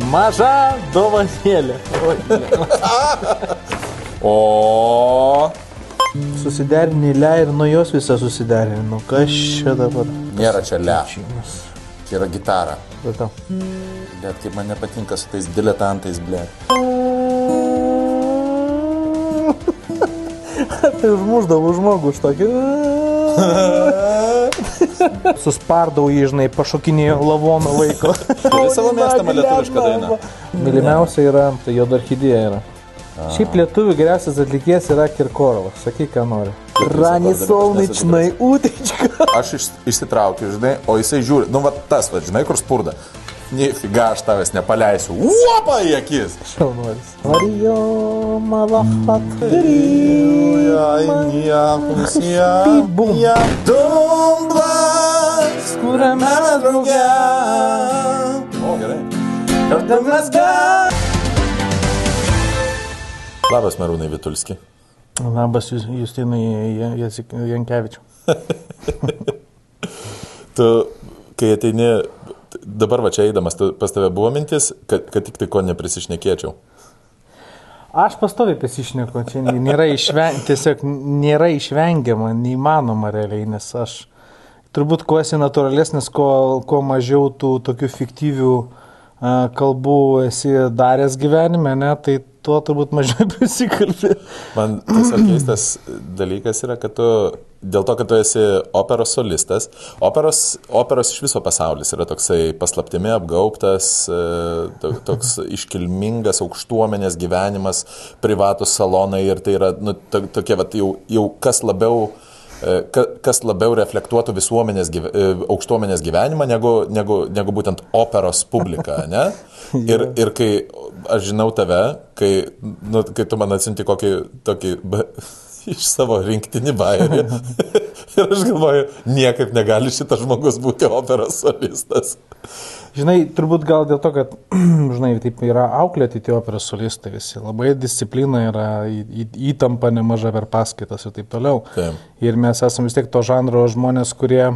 Maža dovanėlė. O... Susiderinį le ir nuo jos visą susiderinį. Nu, kas čia dabar? Nėra čia le. Čia yra gitara. Gatau. Bet kaip man nepatinka su tais diletantais, ble. Tai užmuždavau žmogų už tokį. Suspardau jį, žinai, pašokinėjo lavono vaiko. Turi savo mėgstamą lietuvišką dainą. Mylimiausia yra, tai Juodorchidėja yra. Šiaip lietuvių geriausias atlikėjas yra Kirkorovas. Sakyk, ką nori. Rani solničnai ūtička. Aš išsitraukiu, žinai, o jisai žiūri, nu va tas, va, žinai, kur spurda. Nifiga, aš tavęs nepaleisiu. Uopa į akis. Šaunuolis. Varijo malachat. Bum. Dumblas, kuriame drauge. O, gerai. Kartu mes Labas, Merūnai Vitulski. Labas, Justinai Jankevičiu. Tu, kai ateini, dabar va čia eidamas, pas tave buvo mintis, kad tik tai ko neprisišnekėčiau? Aš pastoviai prisišneku, čia tiesiog nėra išvengiama, neįmanoma realiai, nes aš turbūt kuo esi natūralesnis, kuo mažiau tų tokių fiktyvių kalbų esi daręs gyvenime, ne, tai tuo turbūt mažiau prisikalbė. Man tiesiog keistas dalykas yra, kad tu, dėl to, kad tu esi operos solistas, operos iš viso pasaulis yra toksai paslaptimi apgaubtas, toks iškilmingas aukštuomenės gyvenimas, privatus salonai ir tai yra nu, tokie, vat, jau kas labiau reflektuotų visuomenės, aukštuomenės gyvenimą negu būtent operos publika, ne? Ir kai aš žinau tave, kai tu man atsiunti tokį iš savo rinktinį bajerį ir aš galvoju, niekaip negali šitas žmogus būti operos solistas. Žinai, turbūt gal dėl to, kad, žinai, taip yra auklėti tie operos solistai visi. Labai disciplina yra, įtampa nemaža per paskaitas ir taip toliau. Taip. Ir mes esame vis tiek to žanro žmonės, kurie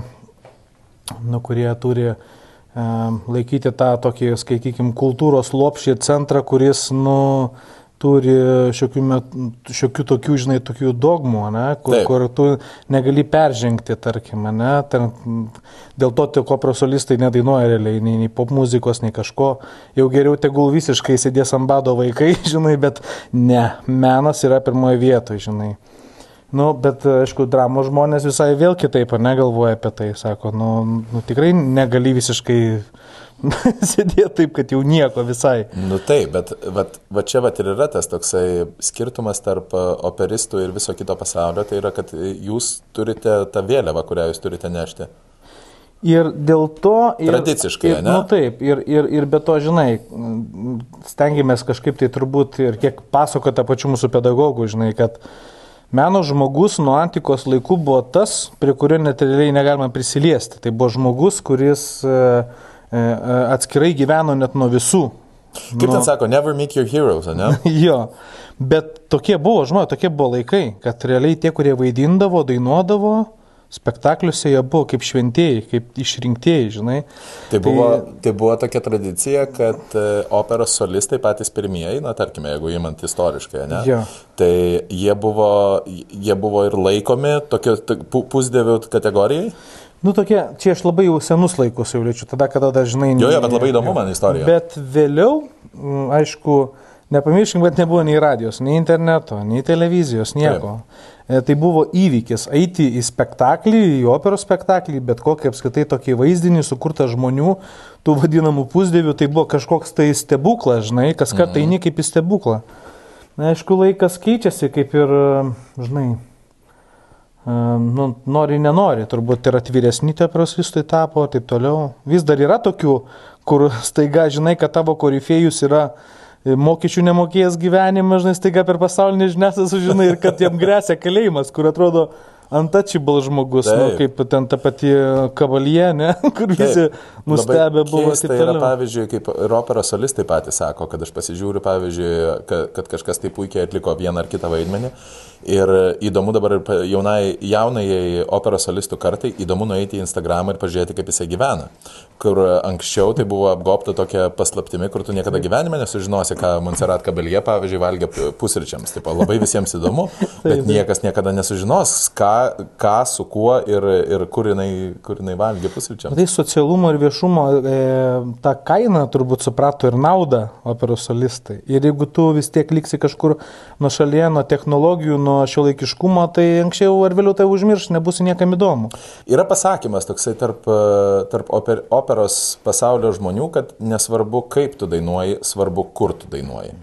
turi laikyti tą tokį, skaitykim, kultūros lopšį centrą, kuris, turi šiokių tokių, žinai, tokių dogmų, ne, kur tu negali peržengti, tarkim, ne, dėl to tik operos solistai nedainuoja realiai, nei pop muzikos, nei kažko, jau geriau tegul visiškai sėdės ant bado vaikai, žinai, bet ne, menas yra pirmoje vietoje, žinai. Bet, aišku, dramos žmonės visai vėl kitaip, negalvoja apie tai, sako, tikrai negali visiškai sėdėti taip, kad jau nieko visai. Taip, bet va čia ir yra tas toksai skirtumas tarp operistų ir viso kito pasaulio, tai yra, kad jūs turite tą vėliavą, kurią jūs turite nešti. Ir dėl to... Tradiciškai, ne? Taip, ir be to, žinai, stengiamės kažkaip tai turbūt ir kiek pasako tą pačių mūsų pedagogų, žinai, kad meno žmogus nuo antikos laikų buvo tas, prie kurio net realiai negalima prisiliesti. Tai buvo žmogus, kuris atskirai gyveno net nuo visų. Kaip ten sako, never meet your heroes, ne? Jo, bet tokie buvo laikai, kad realiai tie, kurie vaidindavo, dainuodavo, spektakliuose jie buvo kaip šventieji, kaip išrinktieji, žinai. Tai buvo tokia tradicija, kad operos solistai patys pirmieji, tarkime, jeigu įmant istoriškai, ne? Ja. Tai jie buvo ir laikomi tokio pusdievių kategorijai? Tokie, čia aš labai jau senus laikus jau liečiu, tada, kada dažnai... Jo, bet labai įdomu man istorija. Bet vėliau, aišku, nepamirškim, kad nebuvo nei radijos, nei interneto, nei televizijos, nieko. Tai buvo įvykis eiti į spektaklį, į operos spektaklį, bet kokį apskritai tokį vaizdinį sukurtą žmonių, tų vadinamų pusdievių, tai buvo kažkoks tai stebuklas, žinai, kas kartą eini kaip į stebuklą. Na, aišku, laikas keičiasi, kaip ir, žinai, nori, nenori, turbūt ir atviresni tie operos solistai tapo, taip toliau. Vis dar yra tokių, kur staiga žinai, kad tavo korifėjus yra mokesčių nemokėjęs gyvenimą, žinai, staiga per pasaulinį žiniasklaidą sužinai ir kad jam gresia kalėjimas, kur atrodo, untouchable žmogus, nu, kaip ten ta pati Kavalje, ne, kur visi nustebę buvo. Tai yra, pavyzdžiui, kaip ir operos solistai patys sako, kad aš pasižiūriu, pavyzdžiui, kad kažkas taip puikiai atliko vieną ar kitą vaidmenį. Ir įdomu dabar jaunai operos solistų kartai, įdomu nueiti į Instagramą ir pažiūrėti, kaip jisai gyvena. Kur anksčiau tai buvo apgobta tokia paslaptimi, kur tu niekada gyvenime nesužinosi, ką Montserrat Caballé, pavyzdžiui, valgė pusryčiams. Taip, labai visiems įdomu, bet niekas niekada nesužinos, ką su kuo ir kur jinai valgė pusryčiams. Tai socialumo ir viešumo tą kainą turbūt suprato ir naudą operos solistai. Ir jeigu tu vis tiek liksi kažkur nuo šalyje, nuo technologijų, nuo šiuolaikiškumo, tai anksčiau ar vėliau tai užmirš, nebus niekam įdomu. Yra pasakymas toksai tarp operos pasaulio žmonių, kad nesvarbu, kaip tu dainuoji, svarbu, kur tu dainuoji.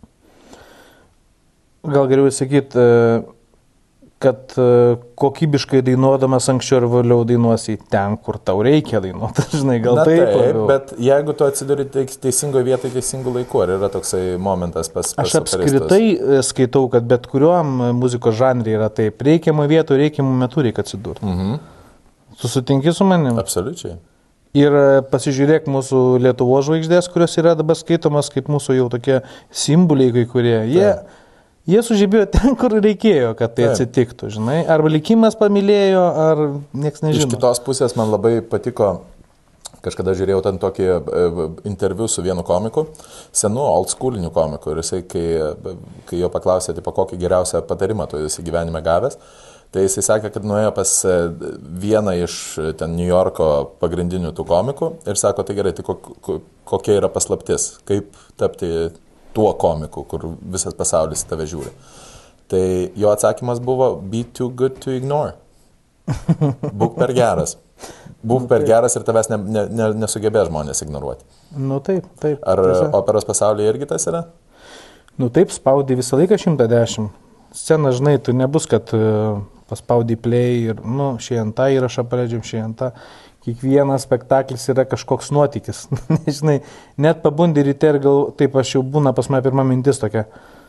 Gal geriau sakyti, kad kokybiškai dainuodamas anksčiau ir vėliau dainuosi ten, kur tau reikia dainuoti. Žinai, gal taip, bet jeigu tu atsiduri teisingoje vietoje, teisingų laikų, ar yra toksai momentas pas Aš apskritai skaitau, kad bet kuriuom muzikos žanrį yra taip, reikiamą vietą, reikiamų metų reikia atsidurti. Tu sutinki su manim? Absoliučiai. Ir pasižiūrėk mūsų Lietuvos žvaigždės, kurios yra dabar skaitomas kaip mūsų jau tokie simboliai, kai kurie. Jie sužibėjo ten, kur reikėjo, kad tai atsitiktų, žinai. Arba likimas pamylėjo, ar nieks nežino. Iš kitos pusės man labai patiko, kažkada žiūrėjau ten tokį interviu su vienu komiku, senu old schooliniu komiku. Ir jisai, kai jo paklausė, tipo, kokį geriausią patarimą tu esi gyvenime gavęs, tai jisai sakė, kad nuėjo pas vieną iš ten New Yorko pagrindinių tų komikų ir sako, tai gerai, tai kokia yra paslaptis, kaip tapti tuo komiku, kur visas pasaulis tave žiūri. Tai jo atsakymas buvo, be too good to ignore. Būk per geras. Būk per geras ir tavęs nesugebės žmonės ignoruoti. Nu taip. Ar operos pasaulyje irgi tas yra? Nu taip, spaudi visą laiką 110. Scena, žinai, tu nebus, kad paspaudi play ir, šiandien tą įrašą paleidžiam, šiandien tą. Kiekvienas spektaklis yra kažkoks nuotykis. Žinai, net pabundi ryte ir gal, taip aš jau būna pas mane pirma mintis tokia.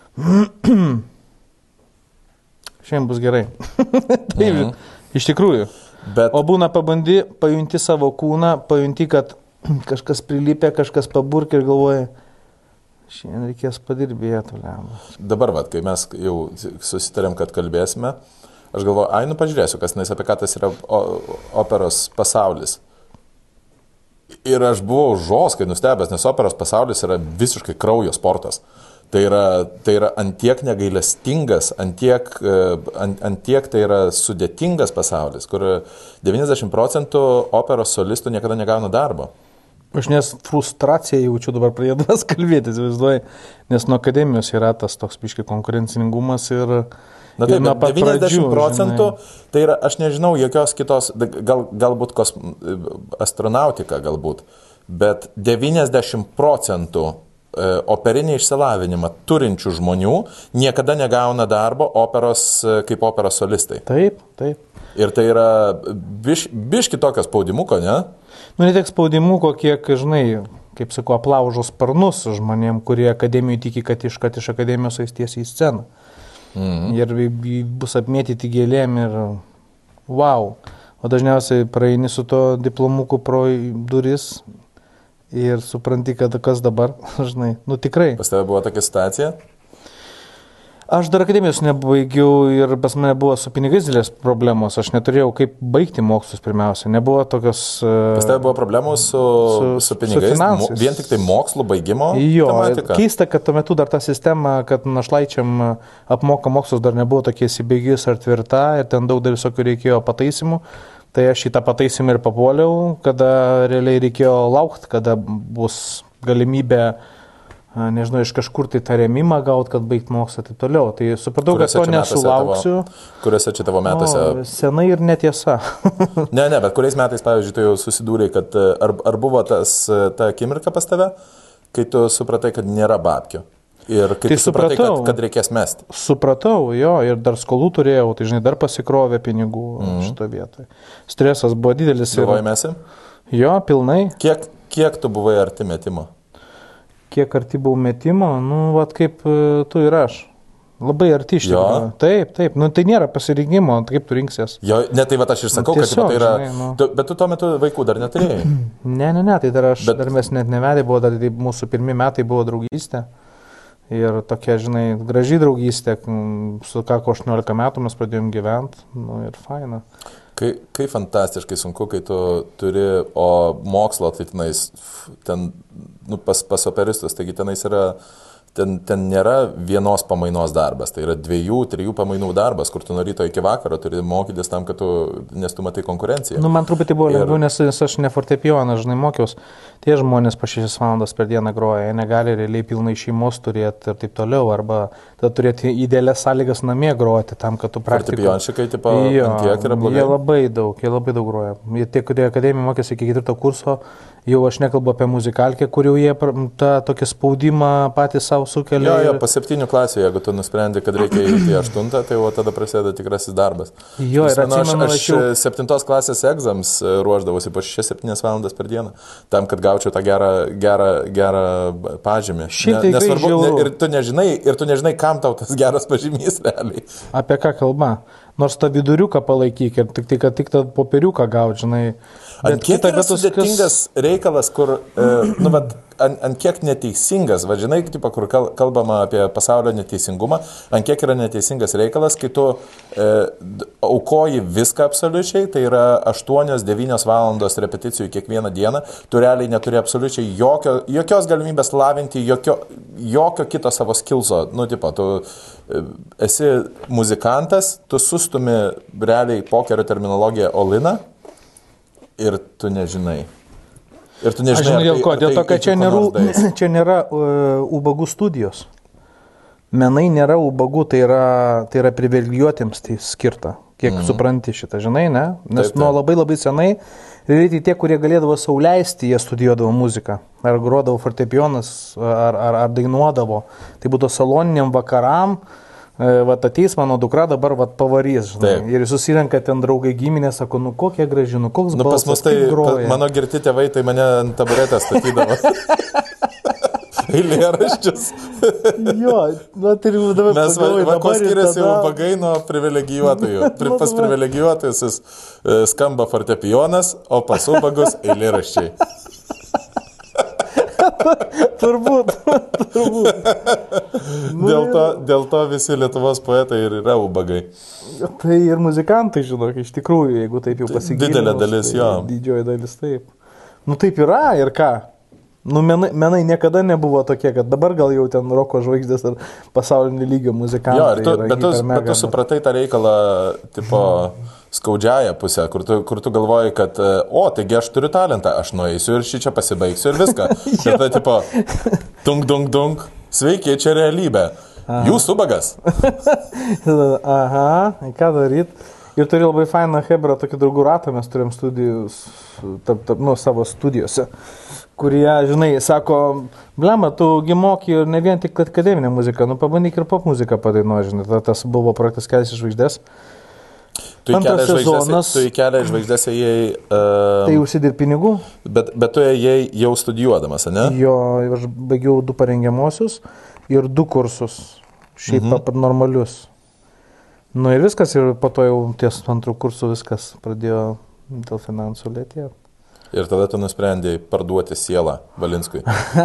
Šiandien bus gerai. Taip, iš tikrųjų. O būna pabundi, pajunti savo kūną, pajunti, kad kažkas prilipė, kažkas paburkia ir galvoja, šiandien reikės padirbėti. Dabar, kai mes jau susitarėm, kad kalbėsime, aš galvoju, pažiūrėsiu, kas apie ką tas yra operos pasaulis. Ir aš buvau žoskai nustebęs, nes operos pasaulis yra visiškai kraujo sportas. Tai yra antiek negailestingas, antiek tai yra sudėtingas pasaulis, kur 90% operos solistų niekada negauna darbo. Aš nes frustraciją jaučiu dabar pradėdamas kalbėti, įsivaizduoju, nes nuo akademijos yra tas toks biškai konkurencingumas ir... Na taip, 90%, tai yra, aš nežinau, jokios kitos, galbūt astronautika galbūt, bet 90% operinį išsilavinimą turinčių žmonių niekada negauna darbo kaip operos solistai. Taip. Ir tai yra biški tokio spaudimuko, ne? Ne tiek spaudimuko, kiek, žinai, kaip sakau, aplaužo sparnus žmonėm, kurie akademijų tiki, kad iš akademijos eis tiesiai į sceną. Ir bus apmėtyti gėlėm ir wow. O dažniausiai praeini su to diplomuku pro duris ir supranti, kad kas dabar, žinai, tikrai. Pas tave buvo tokia situacija? Aš dar akademijos nebaigiau ir pas mane buvo su pinigais didelės problemos. Aš neturėjau kaip baigti mokslus pirmiausia. Nebuvo tokios... Pas tave buvo problemų su pinigais? Su vien tik tai mokslų baigimo tematika? Keista, kad tuo metu dar ta sistema, kad našlaičiam apmoka mokslus dar nebuvo tokie įsibėgis ar tvirta ir ten daug dar visokių reikėjo pataisimų. Tai aš į tą pataisimą ir papuoliau, kada realiai reikėjo laukti, kada bus galimybė nežinau, iš kažkur tai tą rėmimą gauti, kad baigti mokslą ir taip toliau. Tai supratau, kad to nesulauksiu. Kuriuose čia tavo metuose? Senai ir netiesa. Ne, bet kuriais metais, pavyzdžiui, tu jau susidūrei, kad ar buvo ta akimirka pas tave, kai tu supratai, kad nėra babkių? Ir kai tu supratai, kad reikės mesti? Supratau, jo, ir dar skolų turėjau, tai žinai, dar pasikrovė pinigų šito vietoje. Stresas buvo didelis. Buvai mesi? Jo, pilnai. Kiek tu buvai arti metimo? Kiek arti buvau metimo, kaip tu ir aš. Labai arti iš tikrųjų. Taip. Nu, tai nėra pasirinkimo, kaip tu rinksies. Jo, ne, tai va aš ir sakau, tiesiog, kad tai yra... Žinai, nu... Bet tu tuo metu vaikų dar neturėjai. Ne, tai dar mes net nevedė, buvo dar mūsų pirmi metai buvo draugystė. Ir tokia, žinai, graži draugystė, su kako 18 metų mes pradėjom gyventi, nu ir faina. Kai fantastiškai sunku, kai tu turi, o mokslo, tai tenais, ten, nu, pas operistus, taigi tenais yra... Ten nėra vienos pamainos darbas, tai yra 2-3 pamainų darbas, kur tu nuo ryto iki vakaro turi mokytis tam, kad nes tu matai konkurenciją. Nu, man truputį buvo lengviau, nes aš ne fortepijoną, žinai, mokiausi. Tie žmonės po 6 valandas per dieną groja, jie negali realiai pilnai šeimos turėti ir taip toliau, arba tada turėti idealias sąlygas namie groti tam, kad tu praktikuoji. Fortepijonšikai, tipo, tiek yra blogai? Jie labai daug groja. Tie, kurie akademiją mokėsi iki 4 kurso, jau aš nekalbu apie muzikalkę, kur jau jie tą tokį spaudimą patys savo sukelia. Jo, po 7 klasė, jeigu tu nusprendi, kad reikia įti 8, tai tada prasideda tikrasis darbas. Jo, ir atsimenu, aš 7 klasės egzams ruoždavosi po 6-7 valandas per dieną, tam, kad gaučiau tą gerą pažymį. Nesvarbu, ir tu nežinai, kam tau tas geras pažymys realiai. Apie ką kalba? Nors tą viduriuką palaikyk ir tik tą popieriuką gauti, žinai. Ant kiek yra sudėtingas reikalas, kur, ant kiek neteisingas, žinai, kur kalbama apie pasaulio neteisingumą, ant kiek yra neteisingas reikalas, kai tu aukoji viską absoliučiai, tai yra 8-9 valandos repeticijų kiekvieną dieną, tu realiai neturi absoliučiai jokios galimybės lavinti, jokio kito savo skillso, tu esi muzikantas, tu sustumi realiai pokerio terminologiją all-iną, ir tu nežinai. Aš žinau dėl ko, dėl to, kad čia nėra ubagų studijos. Menai nėra ubagų, tai yra privilegijuotiems tai skirta. Kiek supranti šitą, žinai, ne? Nes nuo labai senai, realiai tie, kurie galėdavo sau leisti, jie studijuodavo muziką. Ar grodavo fortepijonas, ar dainuodavo. Tai būtų saloniniam vakaram. Ateis mano dukra, dabar pavarys, žinai. Taip. Ir susirenka ten draugai giminė, sako, nu kokie graži, nu koks balsas, pas mus tai groja. Mano girti tėvai tai mane ant taburetę statydavo. Eilėraščius. Jo, ir dabar mes ko skiriasi ubagai nuo privilegijuotojų. Pas privilegijuotojus skamba fortepijonas, o pas ubagus eilėraščiai. Turbūt. Dėl to visi Lietuvos poetai ir yra ubagai. Tai ir muzikantai, žinok, iš tikrųjų, jeigu taip jau pasigilinus. Didelė dalis, jo. Didžioji dalis, taip. Nu taip yra ir ką? Nu menai niekada nebuvo tokie, kad dabar gal jau ten roko žvaigždės ar pasaulinio lygio muzikantai. Jo, bet tu supratai tą reikalą, tipo, skaudžiąją pusę, kur tu galvoji, kad, taigi aš turiu talentą, aš nueisiu ir čia pasibaigsiu ir viską. Ir tada, tipo, dunk, sveiki, čia realybė. Jūs ubagas. Aha, ką daryt? Ir turi labai fainą hebrą, tokį draugų ratą, mes turėjom studijus, savo studijose, kurie, žinai, sako, blema, tu moki ir ne vien tik akademinę muziką, pabandyk ir pop muziką padainuoti, žinai, tas buvo projektas Kelias į žvaigždės. Tu į Kelią į žvaigždės ėjai... Tai užsidirb pinigų? Bet tu ėjai jau studijuodamas, ne? Jo, aš baigiau 2 parengiamuosius ir 2 kursus, šiaip normalius. Nu ir viskas, ir po to jau ties 2 kursų viskas pradėjo dėl finansų lėtėti. Ir tada tu nusprendėjai parduoti sielą Valinskui.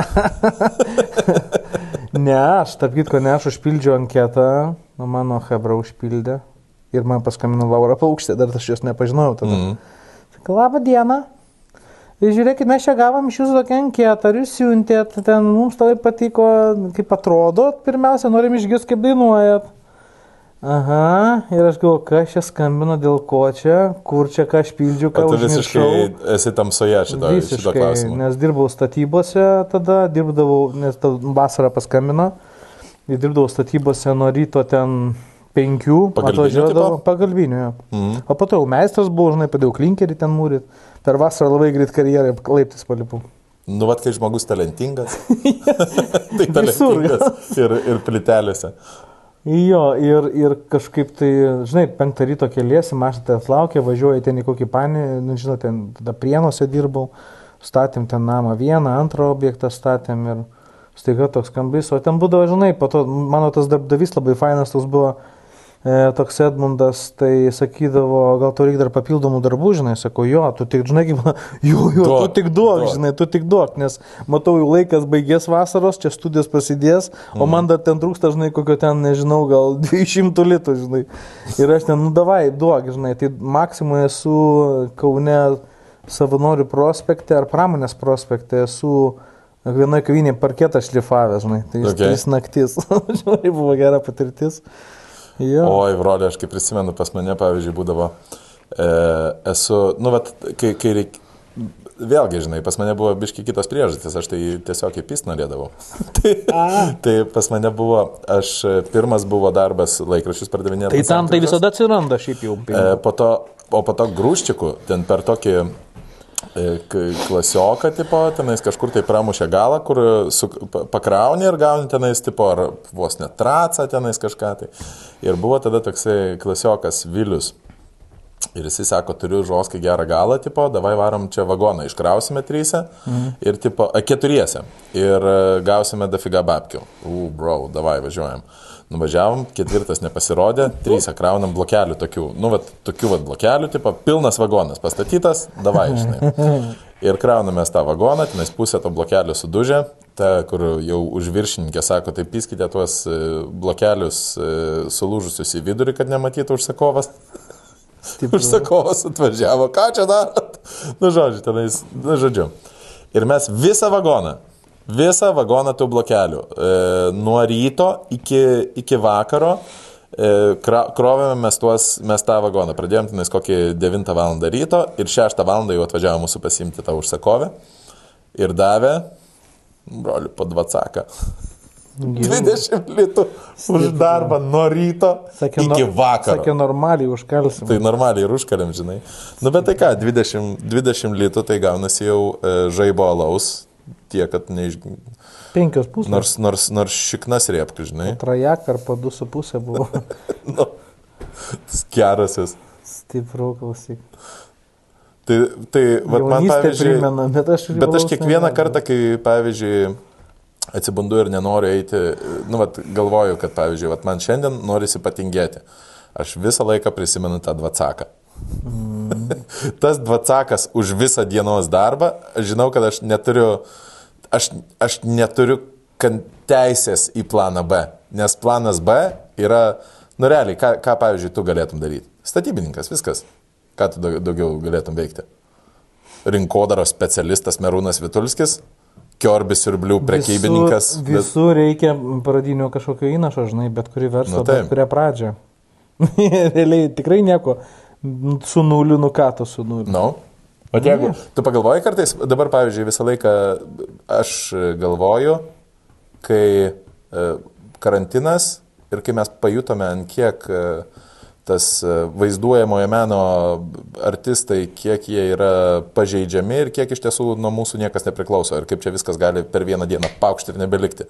Aš užpildžiau anketą, mano hebra užpildė. Ir man paskambino Laura Paukštė, dar aš jos nepažinojau tada. Sakai, labą dieną. Ir žiūrėkit, mes čia gavom iš jūsų tokią anketą, ar jūs siuntėt, ten mums tai patiko, kaip atrodo, pirmiausia, norim išgirsti, kaip dainuojat. Aha, ir aš galvoju, kas čia skambino, dėl ko čia, kur čia, ką aš pildžiu, ką užmiršau. Tu visiškai esi tamsoje šito klausimu. Nes dirbau statybose tada, nes vasarą paskambino, ir dirbdavau statybose nuo ryto ten 5, atvažiuodavo pagalbinių. O po to jau meistras buvo, žinai, padėjau klinkerį ten mūryti. Per vasarą labai greit karjerą laiptais palipau. Nu, kai žmogus talentingas. Tai talentingas ir plytelėse. Jo, ir kažkaip tai, žinai, 5 ryto keliesi, mašina ten laukia, važiuoja ten į kokį panį, žinai, ten tada Prienuose dirbau, statėm ten namą 1, 2 objektą statėm ir staiga toks skambys, o ten būdavo, žinai, po to mano tas darbdavys labai fainas, toks buvo toks Edmundas, tai sakydavo, gal tau reikia dar papildomų darbų, žinai, sako, jo, tu tik, žinai, tu tik duok, žinai, tu tik duok, nes matau, jau laikas baigės vasaros, čia studijos prasidės, o man dar ten trūksta, žinai, kokio ten, nežinau, gal 200 litų, žinai, ir aš ten, nu davai, duok, žinai, tai maksimui esu Kaune Savanorių prospekte ar Pramonės prospekte, esu vienoje kavinėje parketą šlifavęs, žinai, tai 3 naktis, žinai, buvo gera patirtis. Jo. Oi, broli, aš kaip prisimenu, pas mane, pavyzdžiui, būdavo, esu, nu, vat, kai vėlgi, žinai, pas mane buvo biški kitos priežastys, aš tai tiesiog į pist norėdavau. Tai pas mane buvo, pirmas buvo darbas laikraščius pardavinėti. Tai tam tai visada atsiranda šiaip jau. Po to grūščikų, ten per tokį klasioką, tipo, tenais kažkur tai pramušė galą, kur pakrauni ir gauni tenais, tipo, ar vos net tracą tenais kažką tai. Ir buvo tada toksai klasiokas Vilius. Ir jisai sako, turiu žoskai gerą galą, tipo, davai varom čia vagoną, iškrausime 3 ir, tipo, 4 ir gausime dafiga babkių. Bro, davai, važiuojam. Nuvažiavom, 4 nepasirodė, 3 kraunam blokelių tokių, nu, vat, tokių vat blokelių, tipo, pilnas vagonas pastatytas, davai, žinai. Ir kraunamės tą vagoną, tenais pusę to blokelių sudužė, ta, kur jau už viršininkė sako, tai piskite tuos blokelius sulūžusius į vidurį, kad nematytų užsakovas. Užsakovas atvažiavo, ką čia darot? Nu, žodžiu, tenais, nu, žodžiu. Ir mes visą vagoną tų blokelių, nuo ryto iki vakaro, krovėme mes tą vagoną. Pradėjom tenais kokį 9 val. Ryto ir 6 val. Jau atvažiavo mūsų pasiimti tą užsakovę ir davė, broliu, po 20. 20 litų už darbą nuo ryto iki vakaro. Sakė, normaliai užkalsim. Tai normaliai ir užkaliam, žinai. Nu, bet tai ką, 20 litų tai gaunasi jau žaibo alaus, tiek, kad 5 pusės. Nors šiknas riepk, žinai. Trajak ar po 2,5 buvo. Nu, gerasis. Stiprų, klausyk. Tai vat, man pavyzdžiui, primena, bet aš kiekvieną kartą, kai pavyzdžiui atsibundu ir nenoriu eiti, nu, vat, galvoju, kad pavyzdžiui, vat, man šiandien norisi patingėti. Aš visą laiką prisimenu tą 20. Tas 20 už visą dienos darbą, aš žinau, kad aš neturiu teisės į planą B, nes planas B yra, nu realiai, ką pavyzdžiui, tu galėtum daryti. Statybininkas, viskas. Ką tu daugiau galėtum veikti? Rinkodaros specialistas Merūnas Vitulskis, Kiorbis Siurblių prekybininkas. Visur reikia pradinio kažkokio įnašo, žinai, bet kuri verslo, bet kurią pradžią. Realiai tikrai nieko su nuliu, nu ką tu su nuliu. No. O jeigu tu pagalvoji kartais, dabar pavyzdžiui visą laiką aš galvoju, kai karantinas ir kai mes pajutome, ant kiek tas vaizduojamojo meno artistai, kiek jie yra pažeidžiami ir kiek iš tiesų nuo mūsų niekas nepriklauso ir kaip čia viskas gali per vieną dieną paukšti ir nebelikti.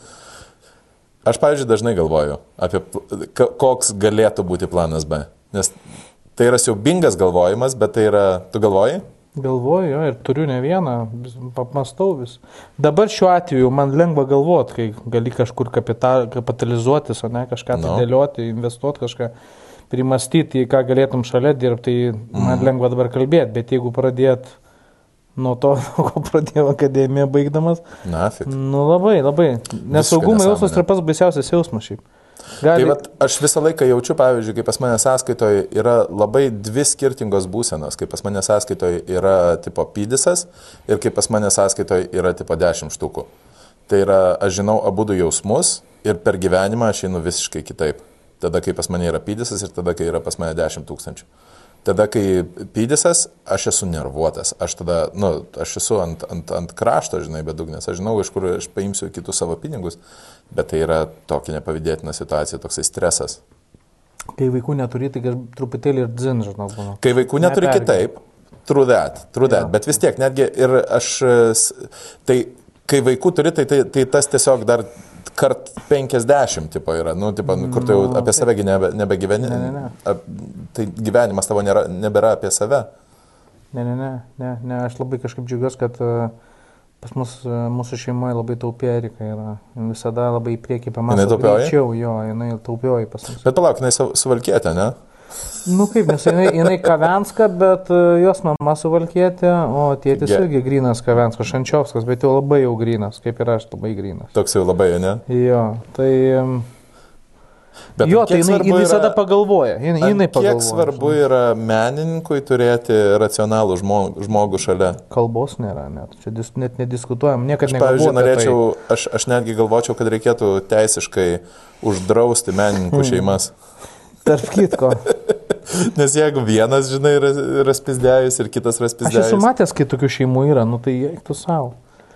Aš, pavyzdžiui, dažnai galvoju apie koks galėtų būti planas B, nes tai yra siaubingas galvojimas, bet tai yra, tu galvoji? Galvoju, jo, ir turiu ne vieną, apmastau vis. Dabar šiuo atveju man lengva galvoti, kai gali kažkur kapitalizuotis, o ne kažką tai dėlioti, investuoti kažką. Primastyti, ką galėtum šalia dirbti, tai man lengva dabar kalbėti, bet jeigu pradėt nuo to, ko pradėjau akademiją baigdamas, nu labai, nesaugumą jausmas yra pats baisiausias jausmas šiaip. Tai vat, aš visą laiką jaučiu, pavyzdžiui, kai pas mane sąskaitoje yra labai 2 skirtingos būsenos, kai pas mane sąskaitoje yra tipo pydisas ir kai pas mane sąskaitoje yra tipo 10 štukų. Tai yra, aš žinau abudu jausmus ir per gyvenimą aš einu visiškai kitaip. Tada, kai pas mane yra pydisas ir tada, kai yra pas mane 10 000. Tada, kai pydisas, aš esu nervuotas. Aš tada, nu, aš esu ant krašto, žinai, bedugnės. Aš žinau, iš kur aš paimsiu kitus savo pinigus, bet tai yra tokia nepavydėtina situacija, toksai stresas. Kai vaikų neturi, tai truputėlį ir dzin, žinau, būna. Kai vaikų neturi kitaip, true that. Bet vis tiek, netgi ir aš, tai kai vaikų turi, tai tas tiesiog dar kart 50 tipo yra, nu, tipo, kur tu jau apie save nebegyveni. Ne. Tai gyvenimas tavo nebėra apie save. Ne, aš labai kažkaip džiaugiuosi, kad Pas mūsų šeimoje labai taupė Erika yra. Visada labai į priekį pamąsto. Jinai taupioji? Greičiau, jo, jinai taupioji pas mus. Bet palauk, jinai Suvalkietė, ne? Nu kaip, nes jinai Kavenska, bet jos mama Suvalkietė, o tėtis irgi grynas Kavenskas, Šančiovskas, bet jau labai jau grynas, kaip ir aš, labai grynas. Toks jau labai, ne? Jo, tai... Bet jo, tai jinai visada pagalvoja. Jinai pagalvoja. Kiek svarbu yra menininkui turėti racionalų žmogų šalia? Kalbos nėra, net. Čia net nediskutuojam, niekad negalvoju. Aš netgi galvočiau, kad reikėtų teisiškai uždrausti menininkų šeimas. Tarp kitko. Nes jeigu vienas, žinai, raspizdėjus ir kitas raspizdėjus. Aš esu matęs, kai tokių šeimų yra, nu tai eiktų savo.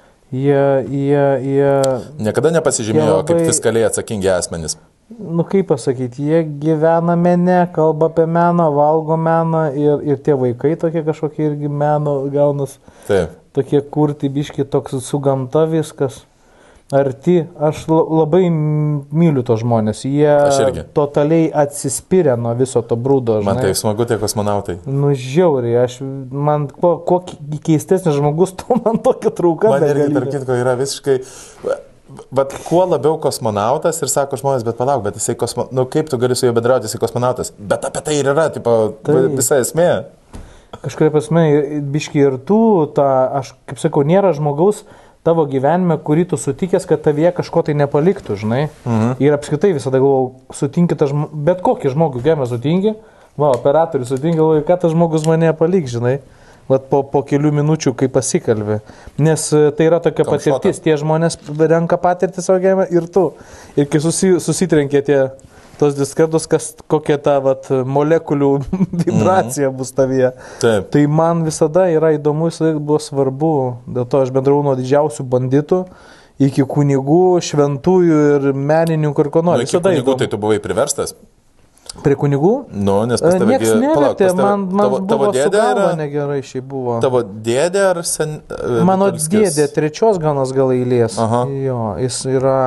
Jie... Niekada nepasižymėjo kaip fiskaliai atsakingi asmenys. Nu kaip pasakyti, jie gyvena mene, kalba apie meną, valgo meną ir tie vaikai tokie kažkokie irgi meno gaunas. Taip. Tokie kurti biški toks su gamta viskas. Arti, aš labai myliu tos žmonės, jie totaliai atsispyrė nuo viso to brūdo. Man tai smagu tie kosmonautai. Nu žiauriai, man kuo keistesnis žmogus, to man tokia trauka. Man irgi, tarp kitko, yra visiškai... Bet kuo labiau kosmonautas ir sako žmonės, bet palauk, bet jisai nu kaip tu gali su juo bendrauti, jisai kosmonautas. Bet apie tai ir yra, tipo, visa esmė. Kažkuria prasme, biški ir tu, aš kaip sakau, nėra žmogaus tavo gyvenime, kurį tu sutikęs, kad tavyje kažko tai nepaliktų, žinai. Ir apskritai visada galvojau, sutinki bet kokį žmogų gyvenime sutinki, operatorių sutinki, galvoju, kad tas žmogus mane palik, žinai. Vat po kelių minučių, kai pasikalbė. Nes tai yra tokia patirtis, tie žmonės renka patirtį savo gyvenime ir tu. Ir kai susitrenkė tos diskardos, kokia ta molekulių vibracija bus tavyje. Taip. Tai man visada yra įdomu, visada buvo svarbu. Dėl to aš bendravau nuo didžiausių banditų iki kunigų, šventųjų ir menininkų ir ko nori. Iki kunigų tai tu buvai priverstas? Prie kunigų? Nu, nes pas tave... Niekas nevertė, man buvo su galva negerai šiai buvo. Tavo dėdė ar Mano dėdė, trečios ganos gal eilės. Jo, jis yra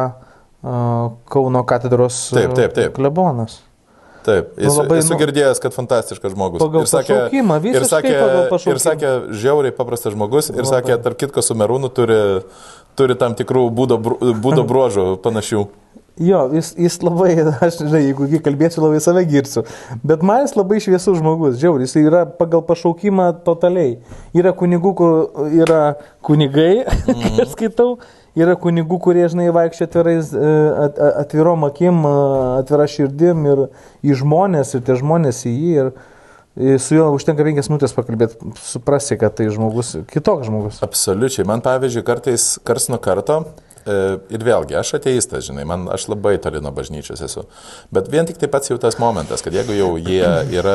Kauno katedros klebonas. Taip, esu girdėjęs, kad fantastiškas žmogus. Pagal pašaukimą, visiškai pagal pašaukimą. Ir sakė, žiauriai paprastas žmogus, ir sakė, tarp kitko su Merūnu turi tam tikrų būdo bruožų panašių. Jo, jis labai, aš žinai, jeigu kalbėsiu, labai save girsiu, bet man jis labai šviesus žmogus, žiauriai, jis yra pagal pašaukimą totaliai. Yra kunigų, kur yra kunigai, kai aš skaitau, yra kunigų, kurie, žinai, vaikščia atvirom akim, atvira širdim ir į žmonės, ir tie žmonės į jį, ir su juo užtenka 5 minutės pakalbėti, suprasi, kad tai žmogus, kitoks žmogus. Absoliučiai, man pavyzdžiui, karts nuo karto, ir vėlgi, aš ateistas, žinai, aš labai toli nuo bažnyčios esu, bet vien tik tai pats jau tas momentas, kad jeigu jau jie yra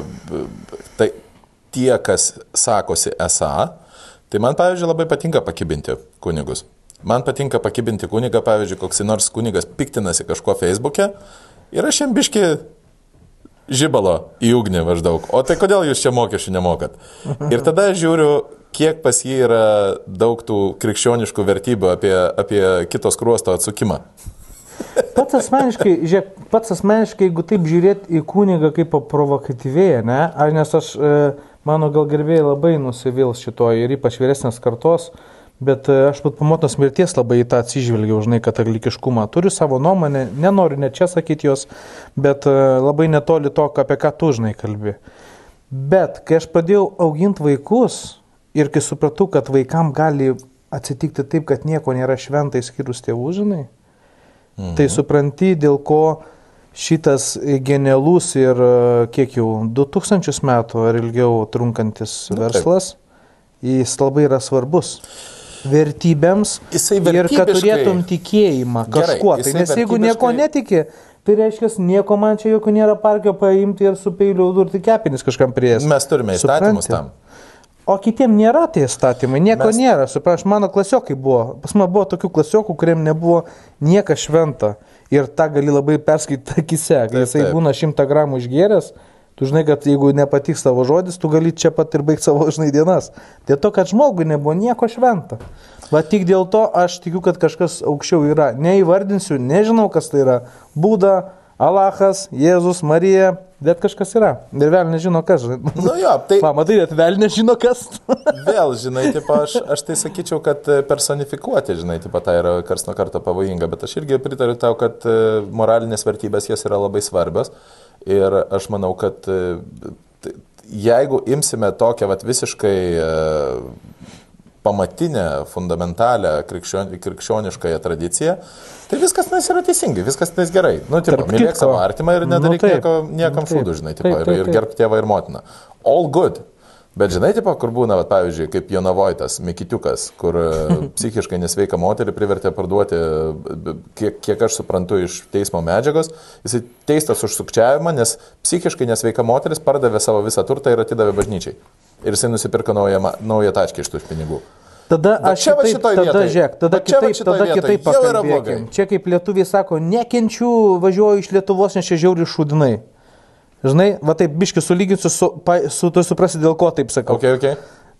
tie, kas sakosi esą, tai man, pavyzdžiui, labai patinka pakibinti kunigus. Man patinka pakibinti kunigą, pavyzdžiui, koks nors kunigas piktinasi kažko Facebook'e ir aš jam biški žibalo į ugnį maždaug. O tai kodėl jūs čia mokesčių nemokat? Ir tada aš žiūriu, kiek pas jį yra daug tų krikščioniškų vertybių apie kitos kruosto atsukimą. Pats asmeniškai, jeigu taip žiūrėti į kunigą kaip provokatyvėje, ne? Nes mano gal gerbėjai labai nusivils šito ir ypač vyresnės kartos, bet aš pat po motinos mirties labai į tą atsižvelgiau, žinai, katalikiškumą. Turiu savo nuomonę, nenoriu net čia sakyti jos, bet labai netoli to, apie ką tu, žinai, kalbi. Bet kai aš pradėjau auginti vaikus ir kai supratau, kad vaikam gali atsitikti taip, kad nieko nėra šventa išskyrus tėvų, žinai, tai supranti, dėl ko šitas genialus ir kiek jau 2000 metų ar ilgiau trunkantis verslas, jis labai yra svarbus vertybėms ir kad turėtum tikėjimą kažkuo. Tai nes jeigu nieko netiki, tai reiškia, nieko man čia jokio nėra parkio paimti ir su peiliu durti kepenis kažkam prieš. Mes turime įstatymus tam. O kitiem nėra tie įstatymai, nieko nėra. Supraš, mano klasiokai buvo. Pas man buvo tokių klasiokų, kuriem nebuvo nieko šventa. Ir tą gali labai perskaityti akise. Kai jisai būna 100 gramų išgėręs, tu žinai, kad jeigu nepatiks tavo žodis, tu gali čia pat ir baigti savo, žinai, dienas. Dėl to, kad žmogui nebuvo nieko šventa. Va tik dėl to aš tikiu, kad kažkas aukščiau yra. Neįvardinsiu, nežinau, kas tai yra. Buda, Alachas, Jėzus, Marija, Bet kažkas yra. Ir vėl nežino kas. Nu jo, tai... Matai, vėl nežino kas. Vėl, žinai, tipo, aš tai sakyčiau, kad personifikuoti, žinai, tipo, tai yra kars nuo karto pavojinga, bet aš irgi pritariu tau, kad moralinės vertybės jos yra labai svarbios. Ir aš manau, kad jeigu imsime tokią visiškai pamatinę, fundamentalę krikščioniškąją tradiciją, tai viskas yra teisingai, viskas gerai. Nu, tipo, mylėk savo artimą ir nedaryk niekam šūdų, žinai, tipo, ir gerbk tėvą ir motiną. All good. Bet žinai, tipo, kur būna, pavyzdžiui, kaip Jonavoitas, Mikitiukas, kur psichiškai nesveika moterį privertė parduoti, kiek aš suprantu iš teismo medžiagos, jisai teistas už sukčiavimą, nes psichiškai nesveika moteris pardavė savo visą turtą ir atidavė bažnyčiai. Ir jisai nusipirko naują tačkį iš tų pinigų. Tada aš kitaip pakalbėkim. Čia kaip lietuviai sako, nekenčiu, važiuoju iš Lietuvos, nes čia žiauri šūdinai. Žinai, va taip biški sulyginsiu, tu suprasi, dėl ko taip sakau. Okay.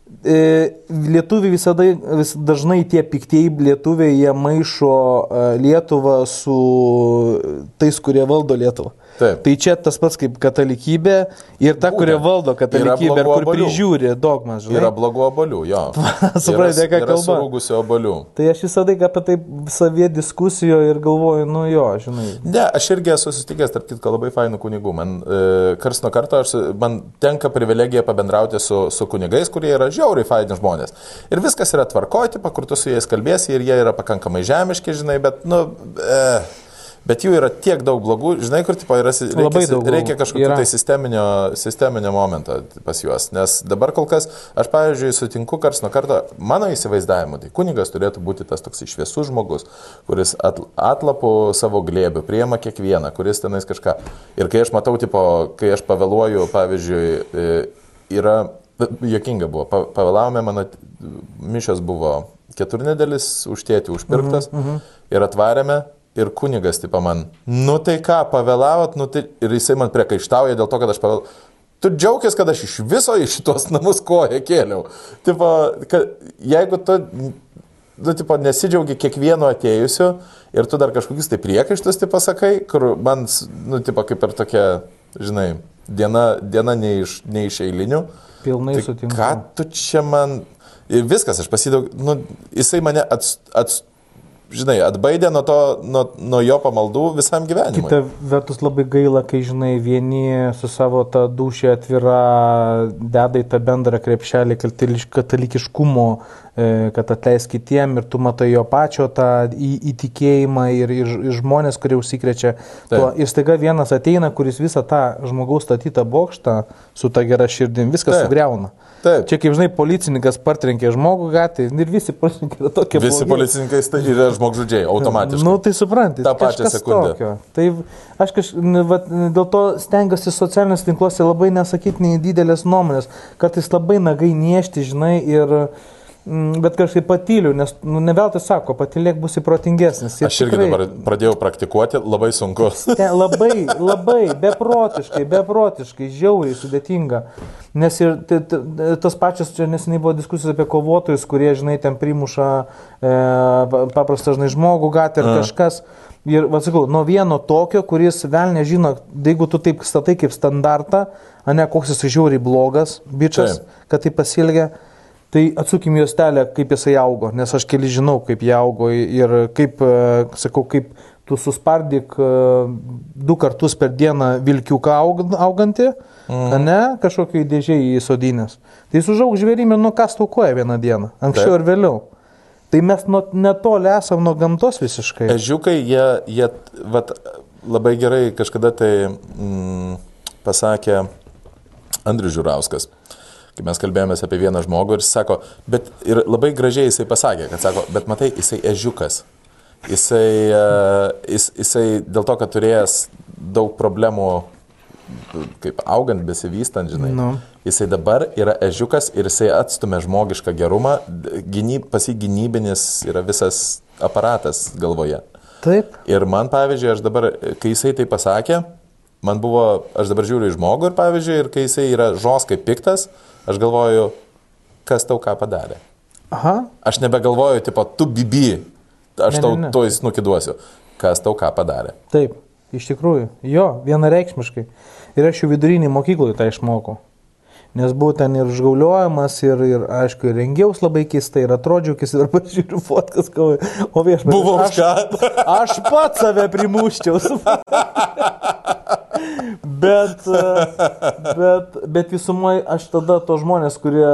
Lietuviai dažnai tie piktieji lietuviai, jie maišo Lietuvą su tais, kurie valdo Lietuvą. Taip. Tai čia tas pats kaip katalikybė ir ta, kurie valdo katalikybę ir kur prižiūri dogmas. Žinai? Yra blogų obuolių, jo. Supratė, ką kalba. Yra surūgusių obuolių. Tai aš visada apie tai savie diskusijoje ir galvoju, nu jo, žinai. Ne, aš irgi esu susitikęs, tarp kitko, labai fainų kunigų. Man kars nuo karto man tenka privilegija pabendrauti su kunigais, kurie yra žiauriai faini žmonės. Ir viskas yra tvarkoj, tipo, kur tu su jais kalbėsi ir jie yra pakankamai žemiški, žinai, bet, bet jų yra tiek daug blogų, žinai, kur tipo, reikia kažkokio tai sisteminio momento pas juos. Nes dabar kol kas, aš, pavyzdžiui, sutinku kars nuo karto, mano įsivaizdavimu, tai kunigas turėtų būti tas toks šviesus žmogus, kuris atlapu savo glėbių, priima kiekvieną, kuris tenais kažką. Ir kai aš matau, tipo, kai aš pavėluoju, pavyzdžiui, yra, juokinga buvo, pavėlavome, mano mišios buvo 4 nedėlis už tėtį užpirktas ir atvarėme. Ir kunigas, tipo, man, nu tai ką, pavėlavot, ir jisai man priekaištauja dėl to, kad aš pavėlavau. Tu džiaugės, kad aš iš viso į šitos namus koją kėliau. Tipo, jeigu tu, tipo, nesidžiaugi kiekvieno atėjusiu ir tu dar kažkokius tai priekaištus, tipo, sakai, kur man, tipo, kaip ir tokia, žinai, diena ne iš eilinių. Pilnai tai sutinku. Ką tu čia man... Ir viskas, aš pasidaug, jisai mane žinai, atbaidė nuo jo pamaldų visam gyvenimui. Kita vertus labai gaila, kai, žinai, vieni su savo tą dūšę atvira deda į tą bendrą krepšelį katalikiškumo, kad atleis kitiem ir tu matai jo pačio tą įtikėjimą ir žmonės, kurie užsikrečia. Ir staiga vienas ateina, kuris visą tą žmogaus statytą bokštą su ta gera širdim viską sugriauna. Taip. Čia, kaip žinai, policininkas partrenkė žmogų gatvėje ir visi policininkai yra tokie blogi. Visi policininkai yra žmogžudžiai, automatiškai. Nu, tai suprantate. Ta pačią sekundę. Tokio. Tai aš dėl to stengiuosi socialiniuose tinkluose labai nesakyti nei didelės nuomonės, kartais labai nagai niešti, žinai, bet kažkaip patyliu, nes ne veltui sako, patylėk būsi protingesnis. Aš irgi dabar pradėjau praktikuoti, labai sunku. Labai, beprotiškai, žiauriai sudėtinga. Nes ir tas pačias, čia neseniai buvo diskusijos apie kovotojus, kurie, žinai, ten primuša paprastą, žinai, žmogų gatvę ir kažkas. Ir, atsakau, nuo vieno tokio, kuris vėl nežino, jeigu tu taip statai kaip standartą, ane, koks jis žiauriai blogas, bičias, kad tai pasielgia. Tai atsukim juostelę, kaip jisai augo, nes aš keli žinau, kaip jie augo ir kaip, sakau, kaip tu suspardyk 2 kartus per dieną vilkiuką augantį, ne, kažkokiai dėžiai įsodinės. Tai jis užaug žvėrimė, kas taukoja vieną dieną, anksčiau ir vėliau. Tai mes netoli esam nuo gamtos visiškai. Ežiukai, jie labai gerai kažkada tai pasakė Andrius Žiurauskas. Kai mes kalbėjomės apie vieną žmogų ir jis sako, ir labai gražiai jisai pasakė, kad sako, bet matai, jisai ežiukas. Jisai dėl to, kad turėjęs daug problemų, kaip augant, besivystant, žinai, jisai dabar yra ežiukas ir jisai atstumia žmogišką gerumą, pas jį gynybinis yra visas aparatas galvoje. Taip. Ir man, pavyzdžiui, aš dabar, kai jisai tai pasakė, aš dabar žiūriu į žmogų ir, pavyzdžiui, ir kai jisai yra žoskai piktas, aš galvoju, kas tau ką padarė. Aha. Aš nebegalvoju, tipo, tu bibi, aš tau to įsnukiduosiu. Kas tau ką padarė. Taip. Iš tikrųjų, jo, vienareikšmiškai. Ir aš jau vidurinį mokykloje tą išmokau. Nes buvo ten ir užgauliojimas, ir aišku, ir rengiaus labai keistai, ir atrodžiau keistai, ir pažiūriu fotkas, o viešpas. Buvo aš pats save primuščiau. bet visumoje aš tada to žmonės, kurie,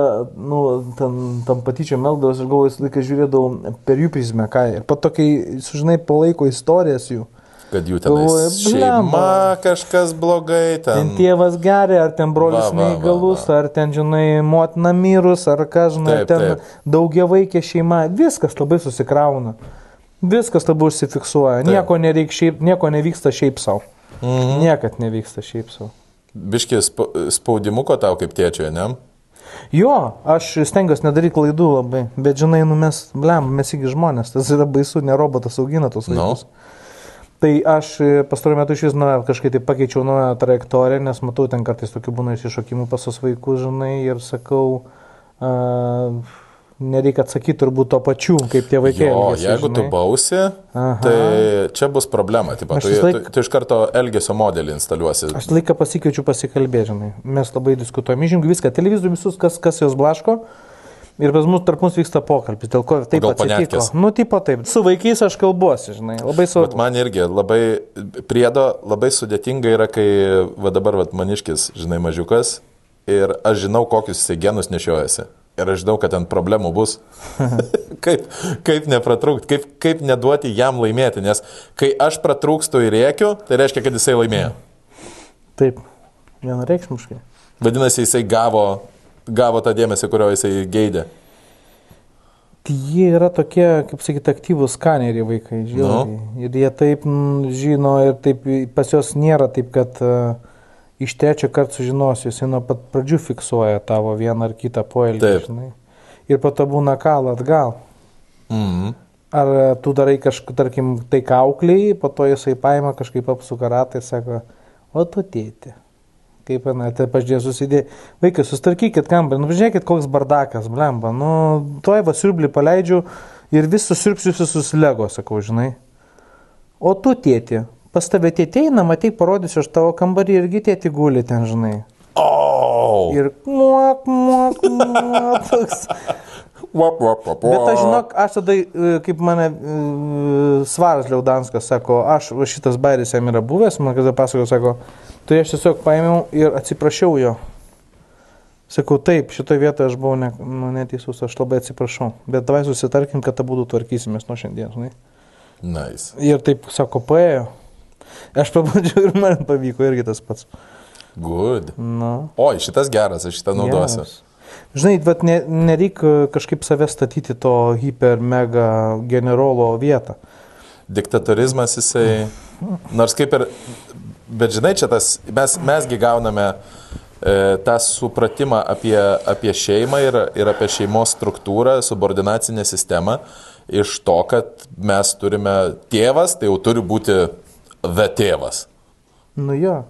tam patyčiom elgdavos, aš galvoju, visą laiką žiūrėdavau per jų prizmę, ką. Ir pat tokiai, sužinai, palaiko istorijas jų. Kad jų tenais šeima kažkas blogai. Ten tėvas geria, ar ten brolis neįgalus, ar ten, žinai, motina mirus, ar kas, žinai, ten daugiavaikė šeima. Viskas labai susikrauna. Viskas labai užsifiksuoja. Nieko nevyksta šiaip savo. Niekad nevyksta šiaip savo. Biški spaudimuko tau kaip tėčioje, ne? Jo, aš stengiuosi nedaryti klaidų labai. Bet, žinai, mes iki žmonės. Tas yra baisu, ne robotas augina tos vaikus. Tai aš pastaruoju metu iš vis kažkaip tai pakeičiau naują trajektoriją, nes matau ten kartais tokių būna išsišokimų pas tos vaikus, žinai, ir sakau, nereikia atsakyti turbūt to pačiu, kaip tie vaikai. Jo, jeigu tu bausi, tai čia bus problema. Tu iš karto elgesio modelį instaliuosi. Aš laiką pasikeičiu pasikalbėti, žinai. Mes labai diskutuojame, žinai, viską, televizorių visus, kas jos blaško. Ir pas mus tarp mus vyksta pokalbis, dėl ko taip atsitiko. Tipo taip. Su vaikais aš kalbuosi, žinai, labai svarbu. Bet man irgi labai sudėtinga yra, kai dabar maniškis, žinai, mažiukas, ir aš žinau, kokius jisai genus nešiojasi. Ir aš žinau, kad ten problemų bus. kaip nepratrūkti, kaip neduoti jam laimėti, nes kai aš pratrūkstu ir rėkiu, tai reiškia, kad jisai laimėjo. Taip, vienareikšmiškai. Vadinasi, jisai gavo tą dėmesį, kurio jisai geidė. Jie yra tokie, kaip sakyti, aktyvūs skaneriai vaikai, žiūrėjai. Ir jie taip žino, ir taip pas jos nėra taip, kad iš trečio karto sužinosiu, jisai nuo pat pradžių fiksuoja tavo vieną ar kitą poelgį. Žinai. Ir po to būna kalą atgal. Ar tu darai kažką, tarkim, tai kaukliai, po to jisai paima kažkaip apsuka ratą ir sako, o tu tėti. Kaip, tai pažiūrėjau susidėjai. Vaikai, sustarkykit kambarį, pažiūrėkit, koks bardakas, blemba. Tuoj siurblį paleidžiu ir vis susirpsiu visus Lego, sakau, žinai. O tu, tėti, pas tave tėti eina, matai, parodysiu aš tavo kambarį irgi tėti guli ten, žinai. Ir muok, toks. Bet aš žinok, aš tada, kaip mane Svaras Liaudanskas sako, šitas bairis jam yra buvęs, man kada pasakojo, sako, tai aš tiesiog paėmiau ir atsiprašiau jo. Sakau, taip, šitoje vietoje aš buvau neteisus, aš labai atsiprašau. Bet davai susitarkim, kad abudu tvarkysimės nuo šiandien, žinai. Nice. Ir taip, sako, paėjo. Aš pabandžiau ir man pavyko irgi tas pats. Good. Oi, šitas geras, aš šitą naudosiu. Žinai, bet nereikia kažkaip save statyti to hiper mega generolo vietą. Diktatorizmas jisai, nors kaip ir, bet žinai, čia tas, mesgi gauname tą supratimą apie šeimą ir apie šeimos struktūrą, subordinacinę sistemą, iš to, kad mes turime tėvas, tai jau turi būti tėvas. Jo.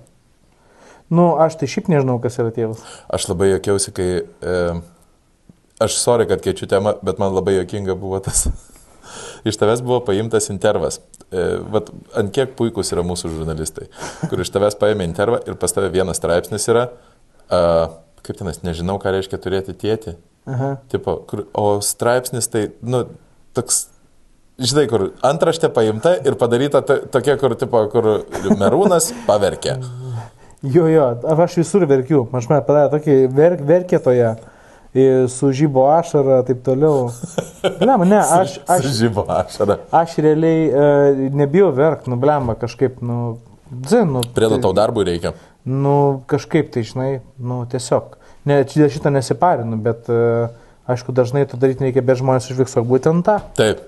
Aš tai šiaip nežinau, kas yra tėvas. Aš labai juokiausi, kai... Aš sorry, kad keičiu temą, bet man labai juokinga buvo tas. Iš tavęs buvo paimtas intervas. Ant kiek puikus yra mūsų žurnalistai, kur iš tavęs paėmė intervą ir pas tave vienas straipsnis yra, kaip tenas, nežinau, ką reiškia turėti tėtį. Tipo, o straipsnis tai, toks, žinai, kur antraštė paimta ir padaryta tokia, kur Merūnas paverkė. Jo, aš visur verkiu. Aš man padarė tokį verkėtoje su žybo ašara, taip toliau. Su žybo ašara. Aš realiai nebijau verkti, blemba kažkaip, Priedo tau darbui reikia. Kažkaip tai, žinai, tiesiog. Šitą nesiparinu, bet aišku, dažnai to daryti reikia, bet žmonės užfiksuoja būtent tą. Taip.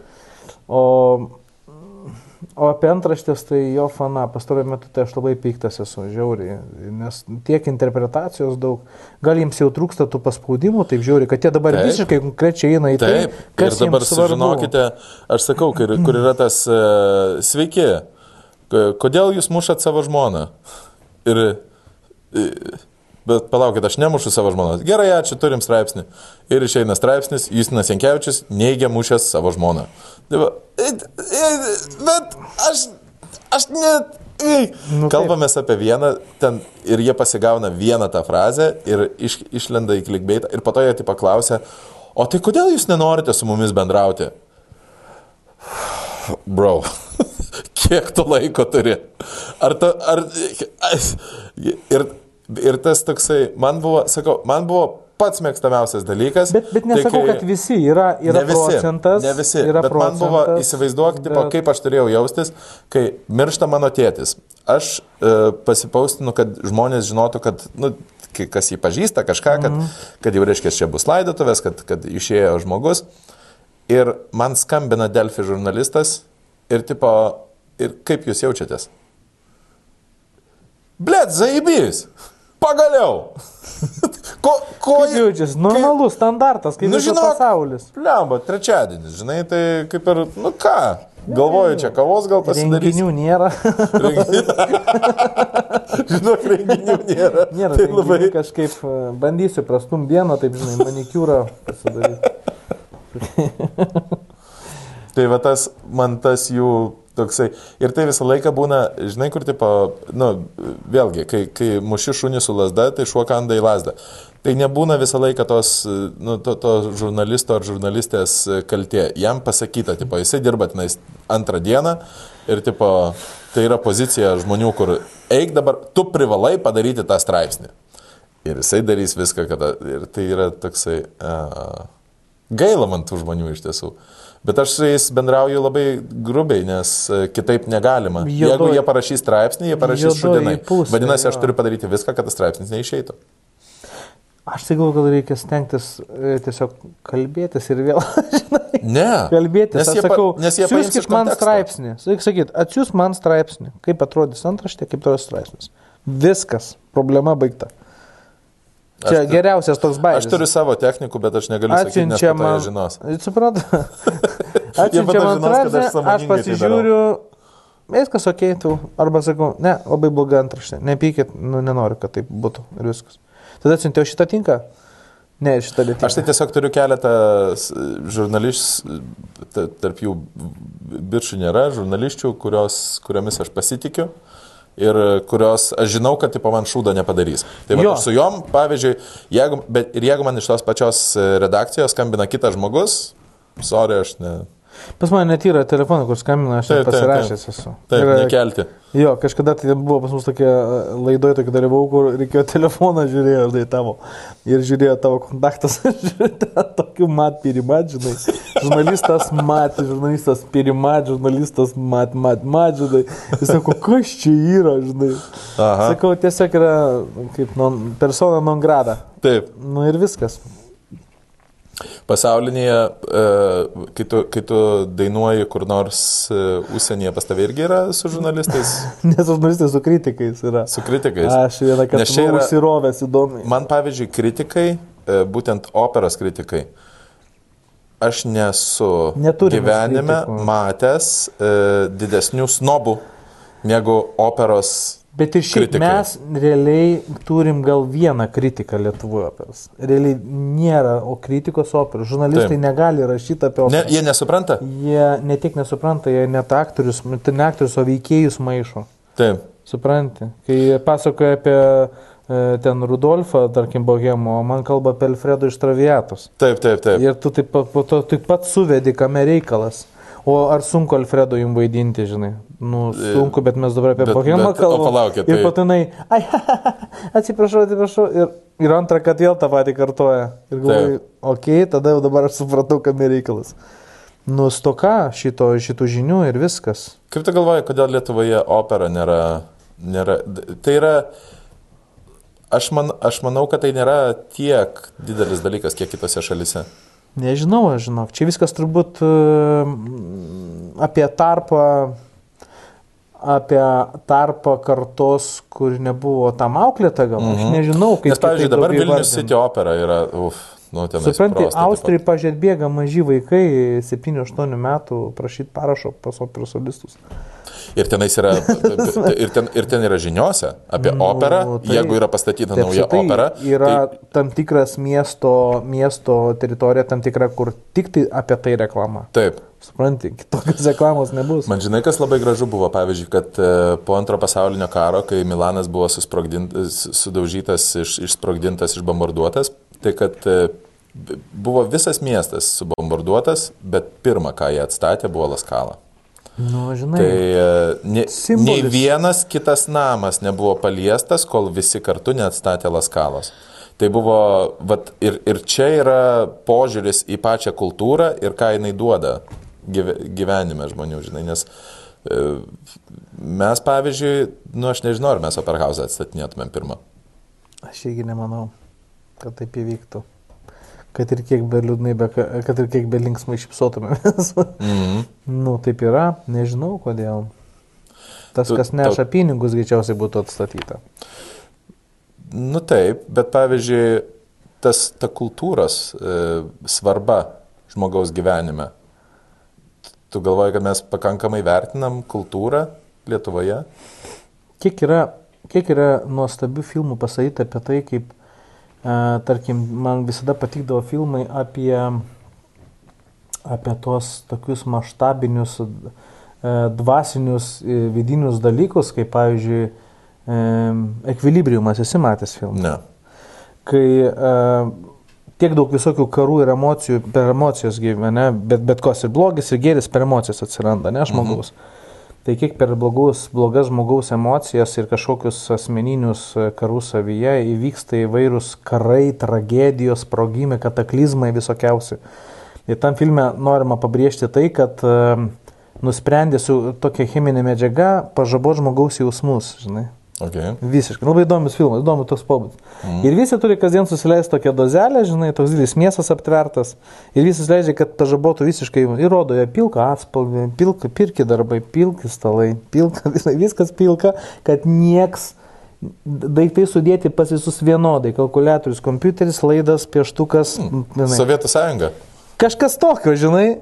O apie antraštės, tai jo fana, pastaruoju metu tai aš labai piktas esu, žiauriai, nes tiek interpretacijos daug, gal jiems jau trūksta tų paspaudimų, taip žiauriai, kad jie dabar visiškai konkrečiai eina į tai, kas ir dabar sužinokite, aš sakau, kur yra tas sveiki, kodėl jūs mušat savo žmoną? Bet palaukit, aš nemušu savo žmonos. Gerai, ačiū, turim straipsnį. Ir išeina straipsnis, Justinas Jankevičius neigia mušęs savo žmoną. Bet aš net Kalbamės apie vieną ten ir jie pasigauna vieną tą frazę ir išlenda į clickbaitą ir po to jie tai paklausia, o tai kodėl jūs nenorite su mumis bendrauti? Bro, kiek tu laiko turi? Ir tas toksai, man buvo pats mėgstamiausias dalykas. Bet nesakau, kad visi yra procentas. Ne visi, bet man buvo, įsivaizduok, kaip aš turėjau jaustis, kai miršta mano tėtis. Aš pasipaustinu, kad žmonės žinotų, kad, kas jį pažįsta, kažką, kad jau reiškia, čia bus laidotuvės, kad išėjo žmogus. Ir man skambina Delfi žurnalistas ir kaip jūs jaučiatės? Blet, zaibys! Pagaliau! Kaip jaučiasi? Normalus standartas, kaip visas pasaulis. Lemba, trečiadienis, žinai, tai kaip ir, ką, galvoju, čia kavos gal pasidarys. Renginių nėra. Žinok, renginių nėra. Nėra, tai labai kažkaip bandysiu prastum dieną, taip, žinai, manikiūrą pasidaryti. Tai va man tas jų toksai. Ir tai visą laiką būna, žinai, kur vėlgi, kai muši šunį su lasda, tai šuo kanda į lasdą. Tai nebūna visą laiką to žurnalisto ar žurnalistės kaltė. Jam pasakyta, jisai dirba tenais antrą dieną ir tai yra pozicija žmonių, kur eik dabar, tu privalai padaryti tą straipsnį. Ir jisai darys viską, ir tai yra toksai... Gaila man tų žmonių iš tiesų. Bet aš su jais bendrauju labai grubiai, nes kitaip negalima. Jeigu jie parašys straipsnį, jie parašys šudinai. Vadinasi, aš turiu padaryti viską, kad tas straipsnis neišeitų. Aš tai galvoju, kad reikia stengtis tiesiog kalbėtis ir vėl, žinai. Ne. Kalbėtis. Aš sakau, siūskit man straipsnį. Sakyt, atsiūs man straipsnį. Kaip atrodys antraštė, kaip atrodys straipsnis. Viskas. Problema baigta. Čia geriausias toks bairis. Aš turiu savo technikų, bet aš negaliu sakyti, nes po to jie žinos. Suprantu. Atsiunčia man frazę, aš pasižiūriu, viskas okei, tu. Arba sakau, ne, labai bloga antraštė. Nepykit, nenoriu, kad taip būtų ir viskas. Tada atsiuntėjau šitą tinką? Ne, šitą netinka. Aš tai tiesiog turiu keletą žurnalistų, tarp jų bičių nėra, žurnalisčių, kuriomis aš pasitikiu. Ir kurios, aš žinau, kad man šūdą nepadarys. Tai va, su jom, pavyzdžiui, jeigu man iš tos pačios redakcijos skambina kitas žmogus, sorry, aš ne... Pas mane net yra telefoną, kur skambina, aš pasirašęs esu. Taip, nekelti. Jo, kažkada tai buvo pas mus tokia laidoje, tokia dalyvau, kur reikėjo telefoną žiūrėjo, tai tavo. Ir žiūrėjo tavo kontaktas, žiūrėjo tokių pirimat, žinai. Žurnalistas pirimat, žurnalistas mat, žinai. Jis sako, kas čia yra, žinai. Aha. Sakau, tiesiog yra kaip persona non grata. Taip. Ir viskas. Pasaulinėje, kai tu dainuoji kur nors užsienyje, pas tavai irgi yra su žurnalistais? Ne su žurnalistais, su kritikais yra. Su kritikais? Aš vieną kartą buvau užsirovęs įdomiai. Man, pavyzdžiui, kritikai, būtent operos kritikai, aš nesu gyvenime matęs didesnių snobų negu operos kritikai. Bet ir šiaip mes realiai turim gal vieną kritiką Lietuvoje operos. Realiai nėra kritikos operos. Žurnalistai negali rašyti apie operą. Jie nesupranta? Jie ne tik nesupranta, jie net aktorius, ne aktorius, o veikėjus maišo. Taip. Supranti? Kai pasakoja apie ten Rudolfą, tarkim, Bohemo, man kalba apie Alfredo iš Traviatos. Taip. Ir tu taip pat suvedi, kame reikalas. O ar sunku Alfredo jums vaidinti, žinai? Sunku, bet mes dabar apie Bohemą kalbame. O palaukit. Ir patinai, atsiprašau. Ir antrą, kad vėl tą patį kartoja. Ir galvoju, okei, tada jau dabar aš supratau, kam reikalas. Stoka šitų žinių ir viskas. Kaip tu galvoji, kodėl Lietuvoje opera nėra... Tai yra... Aš manau, kad tai nėra tiek didelis dalykas, kiek kitose šalise. Nežinau, žinok. Čia viskas turbūt apie tarpą kartos, kur nebuvo tam auklėta, gal. Aš nežinau, kaip... Nes, pavyzdžiui, dabar Vilnius City opera yra, Nu, tenais supranti, prosta taip Austrijai pažiūrėt bėga maži vaikai, 7-8 metų, prašyti parašo pas operos solistus. Ir tenais yra, ir ten yra žiniuose apie operą, tai, jeigu yra pastatyta nauja opera. Yra tam tikras miesto teritorija, tam tikra, kur tik tai apie tai reklama. Taip. Supranti, kitokios reklamos nebus. Man žinai, kas labai gražu buvo, pavyzdžiui, kad po antro pasaulinio karo, kai Milanas buvo sudaužytas, išsprogdintas, išbombarduotas, tai kad buvo visas miestas subombarduotas, bet pirmą, ką jie atstatė, buvo La Scala. Nu, žinai, Tai nei vienas kitas namas nebuvo paliestas, kol visi kartu neatstatė La Scalos. Tai buvo, ir čia yra požiūris į pačią kultūrą ir ką jinai duoda gyvenime žmonių, žinai, nes mes, pavyzdžiui, aš nežinau, ar mes Operhausą atstatinėtumėm pirmą. Aš irgi nemanau, kad taip įvyktų. Kad ir kiek be liūdnai, kad ir kiek be linksmai šipsotumėmės. Nu, taip yra, nežinau kodėl. Kas neša pinigus, greičiausiai būtų atstatyta. Nu taip, bet pavyzdžiui, ta kultūros svarba žmogaus gyvenime. Tu galvoji, kad mes pakankamai vertinam kultūrą Lietuvoje? Kiek yra nuostabių filmų pasakyta apie tai, kaip, tarkim, man visada patikdavo filmai apie tos tokius maštabinius, dvasinius, vidinius dalykus, kaip, pavyzdžiui, Ekvilibriumas, esi matęs filmą? Ne. Kai tiek daug visokių karų ir emocijų, per emocijas gyvena, bet kos ir blogis, ir gėris per emocijas atsiranda, ne, žmogaus. Tai kiek per blogas žmogaus emocijas ir kažkokius asmeninius karus savyje įvyksta įvairūs karai, tragedijos, sprogimai, kataklizmai visokiausi. Ir tam filme norima pabrėžti tai, kad nusprendė su tokia cheminė medžiaga pažaboti žmogaus jausmus, žinai. Okay. Visiškai. Labai įdomus filmas, įdomus toks pobūdis. Ir visi turi kasdien susileisti tokią dozelę, žinai, toks didelis miestas aptvertas. Ir visi leidžia, kad pažabotų visiškai. Ir rodo ją pilką atspalvį, pilki darbai, pilki stalai, viskas pilka, kad nieks daiktai sudėti pas visus vienodai. Kalkuliatorius, kompiuteris, laidas, pieštukas. Sovietų sąjunga. Kažkas tokio, žinai.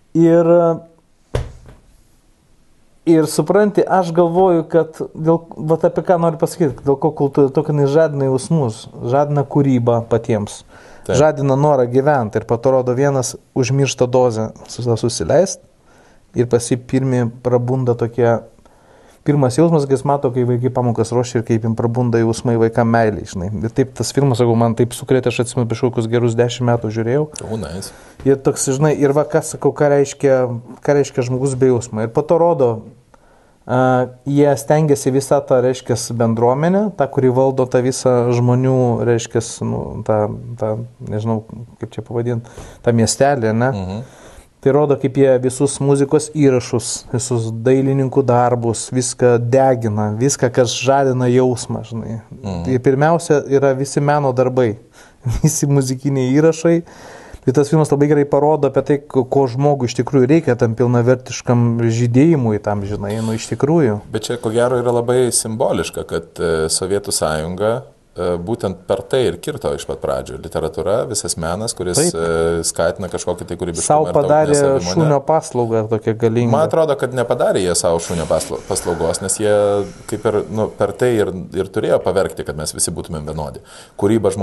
Ir supranti, aš galvoju, kad apie ką noriu pasakyti, dėl ko kultūra, tokia žadina jausmus, žadina kūrybą patiems, taip. Žadina norą gyventi ir parodo vienas užmirštą dozę susileist ir pirmi prabunda tokie, pirmas jausmas, kai jis mato, kai vaikai pamokas ruošia ir kaip jim prabunda jausmai vaikam meiliai, žinai. Ir taip tas filmas, sakau, man taip sukrėtė, aš atsimenu, prieš kokius gerus 10 metų žiūrėjau. Nice. Ir toks, žinai, ir kas, sakau, ką reiškia žmogus be jausmo. Ir po to rodo, jie stengiasi visą tą, reiškia, bendruomenę, tą, kuri valdo tą visą žmonių, reiškia, tą, nežinau, kaip čia pavadinti, tą miestelį, ne? Tai rodo, kaip jie visus muzikos įrašus, visus dailininkų darbus, viską degina, viską, kas žadina jausmą, žinai. Ir pirmiausia yra visi meno darbai, visi muzikiniai įrašai. Tai tas filmas labai gerai parodo apie tai, ko žmogui iš tikrųjų reikia tam pilnavertiškam žydėjimui tam, žinai, iš tikrųjų. Bet čia, ko gero, yra labai simboliška, kad Sovietų sąjunga būtent per tai ir kirto iš pat pradžių. Literatūra, visas menas, kuris skatina kažkokį tai kūrybiškumą. Sau padarė šunio paslaugą tokia galinga. Man atrodo, kad nepadarė jie savo šunio paslaugos, nes jie kaip ir per tai ir turėjo paverkti, kad mes visi būtumėm vienodi. Kūryba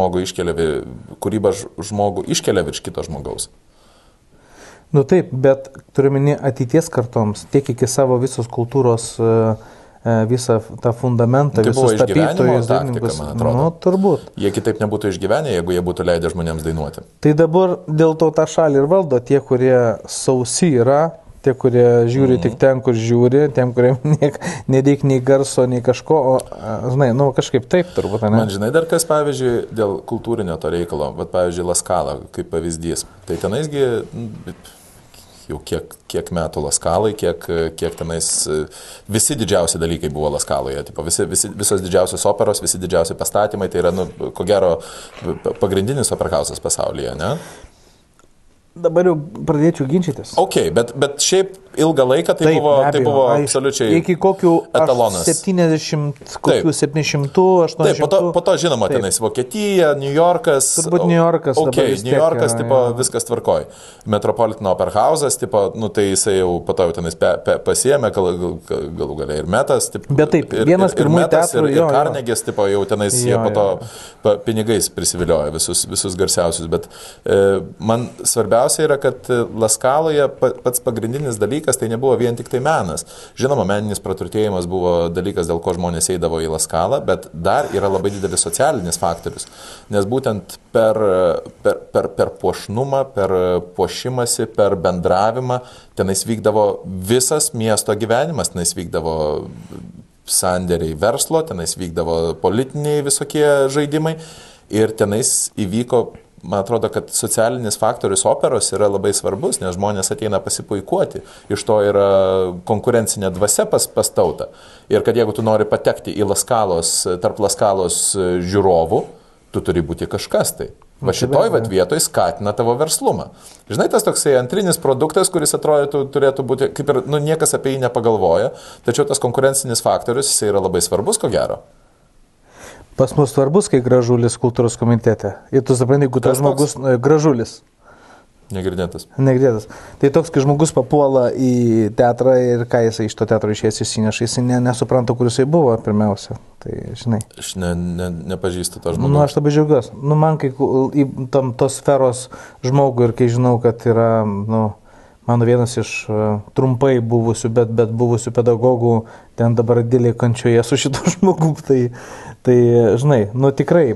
žmogų iškelia virš kito žmogaus. Nu taip, bet turime ateities kartoms, tiek iki savo visos kultūros visą tą fundamentą, tai visus tapytojus, dainininkus. Nu, turbūt. Jie kitaip nebūtų išgyvenę, jeigu jie būtų leidę žmonėms dainuoti. Tai dabar dėl to tą šalį ir valdo tie, kurie sausi yra, tie, kurie žiūri tik ten, kur žiūri, tiem, kurie nereik nei garso, nei kažko, žinai, kažkaip taip turbūt, ne? Man žinai dar kas, pavyzdžiui, dėl kultūrinio to reikalo, bet pavyzdžiui, La Scala kaip pavyzdys. Tai tenaisgi jau kiek metų La Scalai, kiek tenais visi didžiausi dalykai buvo La Scaloje, tipo, visos didžiausios operos, visi didžiausi pastatymai, tai yra, ko gero, pagrindinis Operhausas pasaulyje, ne? Dabar jau pradėčiau ginčytis. Ok, bet šiaip ilgą laiką tai buvo absoliučiai iki kokių etalonas. 70, kokių 700, 800. Taip, po to žinoma, tenais Vokietija, New Yorkas. Turbūt New Yorkas. Ok, New Yorkas, viskas tvarkoj. Metropolitan Opera House'as, tai jisai jau po to jau tenais pasiėmė, galų galiai ir Metas. Bet taip, vienas pirmųjų teatrų. Ir Carnegie's, jau tenais jie po to pinigais prisivilioja visus garsiausius. Bet man svarbiausia yra, kad La Scaloje pats pagrindinis dalykas tai nebuvo vien tik tai menas. Žinoma, meninis praturtėjimas buvo dalykas, dėl ko žmonės eidavo į La Scalą, bet dar yra labai didelis socialinis faktorius. Nes būtent per puošnumą, per puošimąsi, per bendravimą, tenais vykdavo visas miesto gyvenimas, tenais vykdavo sandėriai verslo, tenais vykdavo politiniai visokie žaidimai ir tenais įvyko. Man atrodo, kad socialinis faktorius operos yra labai svarbus, nes žmonės ateina pasipuikuoti. Iš to yra konkurencinė dvasia pas tautą. Ir kad jeigu tu nori patekti į tarp La Scalos žiūrovų, tu turi būti kažkas tai. Va šitoj vietoj skatina tavo verslumą. Žinai, tas toksai antrinis produktas, kuris atrodo turėtų būti, kaip ir niekas apie jį nepagalvoja, tačiau tas konkurencinis faktorius, jis yra labai svarbus, ko gero. Pas mus svarbus, kai Gražulis kultūros komitete. Ir tu supranti, jeigu tas žmogus Gražulis. Negirdėtas. Tai toks, kai žmogus papuola į teatrą ir ką jisai iš to teatro išėjęs įsineša, jisai nesupranta, kur jisai buvo pirmiausia. Tai žinai. Aš nepažįstu to žmogaus. Aš labai džiaugiuosi. Man kai į tos sferos žmogų ir kai žinau, kad yra, mano vienas iš trumpai buvusių, bet buvusių pedagogų, ten dabar dėlė kančioje su šito žmogu, tai žinai, tikrai,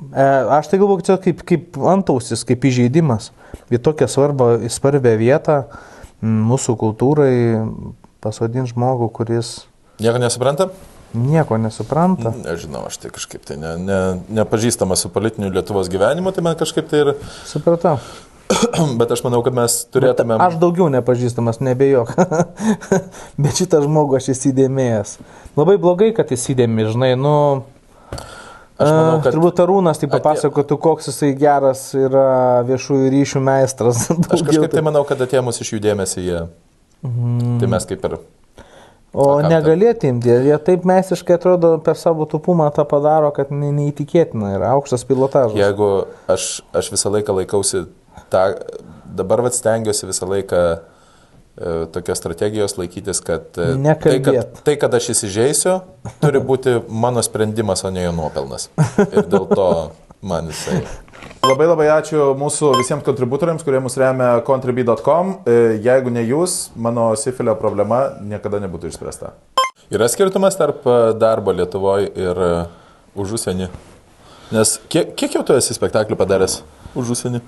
aš tai galvoju, kaip antausis, kaip įžeidimas, į tokią svarbią vietą mūsų kultūrai pasodinti žmogų, kuris... Nieko nesupranta? Nieko nesupranta. Nežinau, aš tai kažkaip tai nepažįstamas su politiniu Lietuvos gyvenimu, tai man kažkaip tai ir... Supratau. Bet aš manau, kad mes turėtume... Aš daugiau nepažįstamas, nebejok. Bet šitą žmogų aš įsidėmėjęs. Labai blogai, kad įsidėmė, žinai, aš manau, kad... Turbūt Arūnas tai papasakotų, koks jisai geras yra viešųjų ryšių meistras. Aš kažkaip tai manau, kad atėmus iš jų dėmesį jie... Tai mes kaip ir... O negalėti imti, jie taip meistriškai atrodo per savo tupumą tą padaro, kad neįtikėtina yra aukštas pilotažas. Jeigu aš visą laiką laikausi dabar stengiuosi visą laiką tokios strategijos laikytis, kad tai, kad aš įsižeisiu, turi būti mano sprendimas, o ne jo nuopelnas. Ir dėl to man jisai. Labai ačiū mūsų visiems kontributoriams, kurie mus remia contribui.com. Jeigu ne jūs, mano sifilio problema niekada nebūtų išspręsta. Yra skirtumas tarp darbo Lietuvoje ir už užsienį? Nes kiek jau tu esi spektaklių padaręs už užsienį?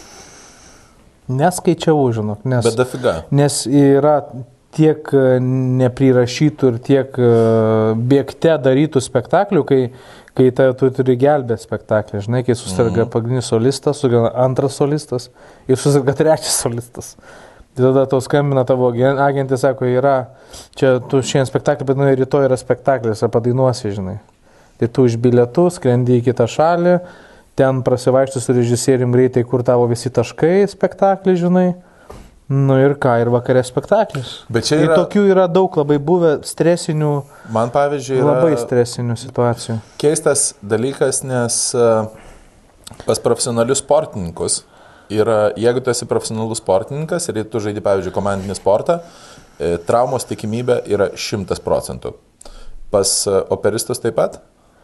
Neskaičiavau, žinok, bet dafiga. Nes yra tiek neprirašytų ir tiek bėgte darytų spektaklių, kai tu turi gelbėti spektaklį, žinai, kai susirga pagrindinis solistas, antras solistas ir susirga trečias solistas. Tada tau skambina tavo agentė, sako, čia tu šiandien spektaklį, bet rytoj yra spektaklis, ar padainuosi, žinai. Tai tu iš bilietų skrendi į kitą šalį, ten prasivaikštų su režisierium greitai, kur tavo visi taškai spektaklį, žinai. Ir ką, ir vakarė spektaklis. Bet čia yra... Ir tokių yra daug labai buvę stresinių, man pavyzdžiui yra labai stresinių situacijų. Keistas dalykas, nes pas profesionalius sportininkus yra, jeigu tu esi profesionalus sportininkas ir tu žaidi, pavyzdžiui, komandinį sportą, traumos tikimybė yra 100%. Pas operistus taip pat?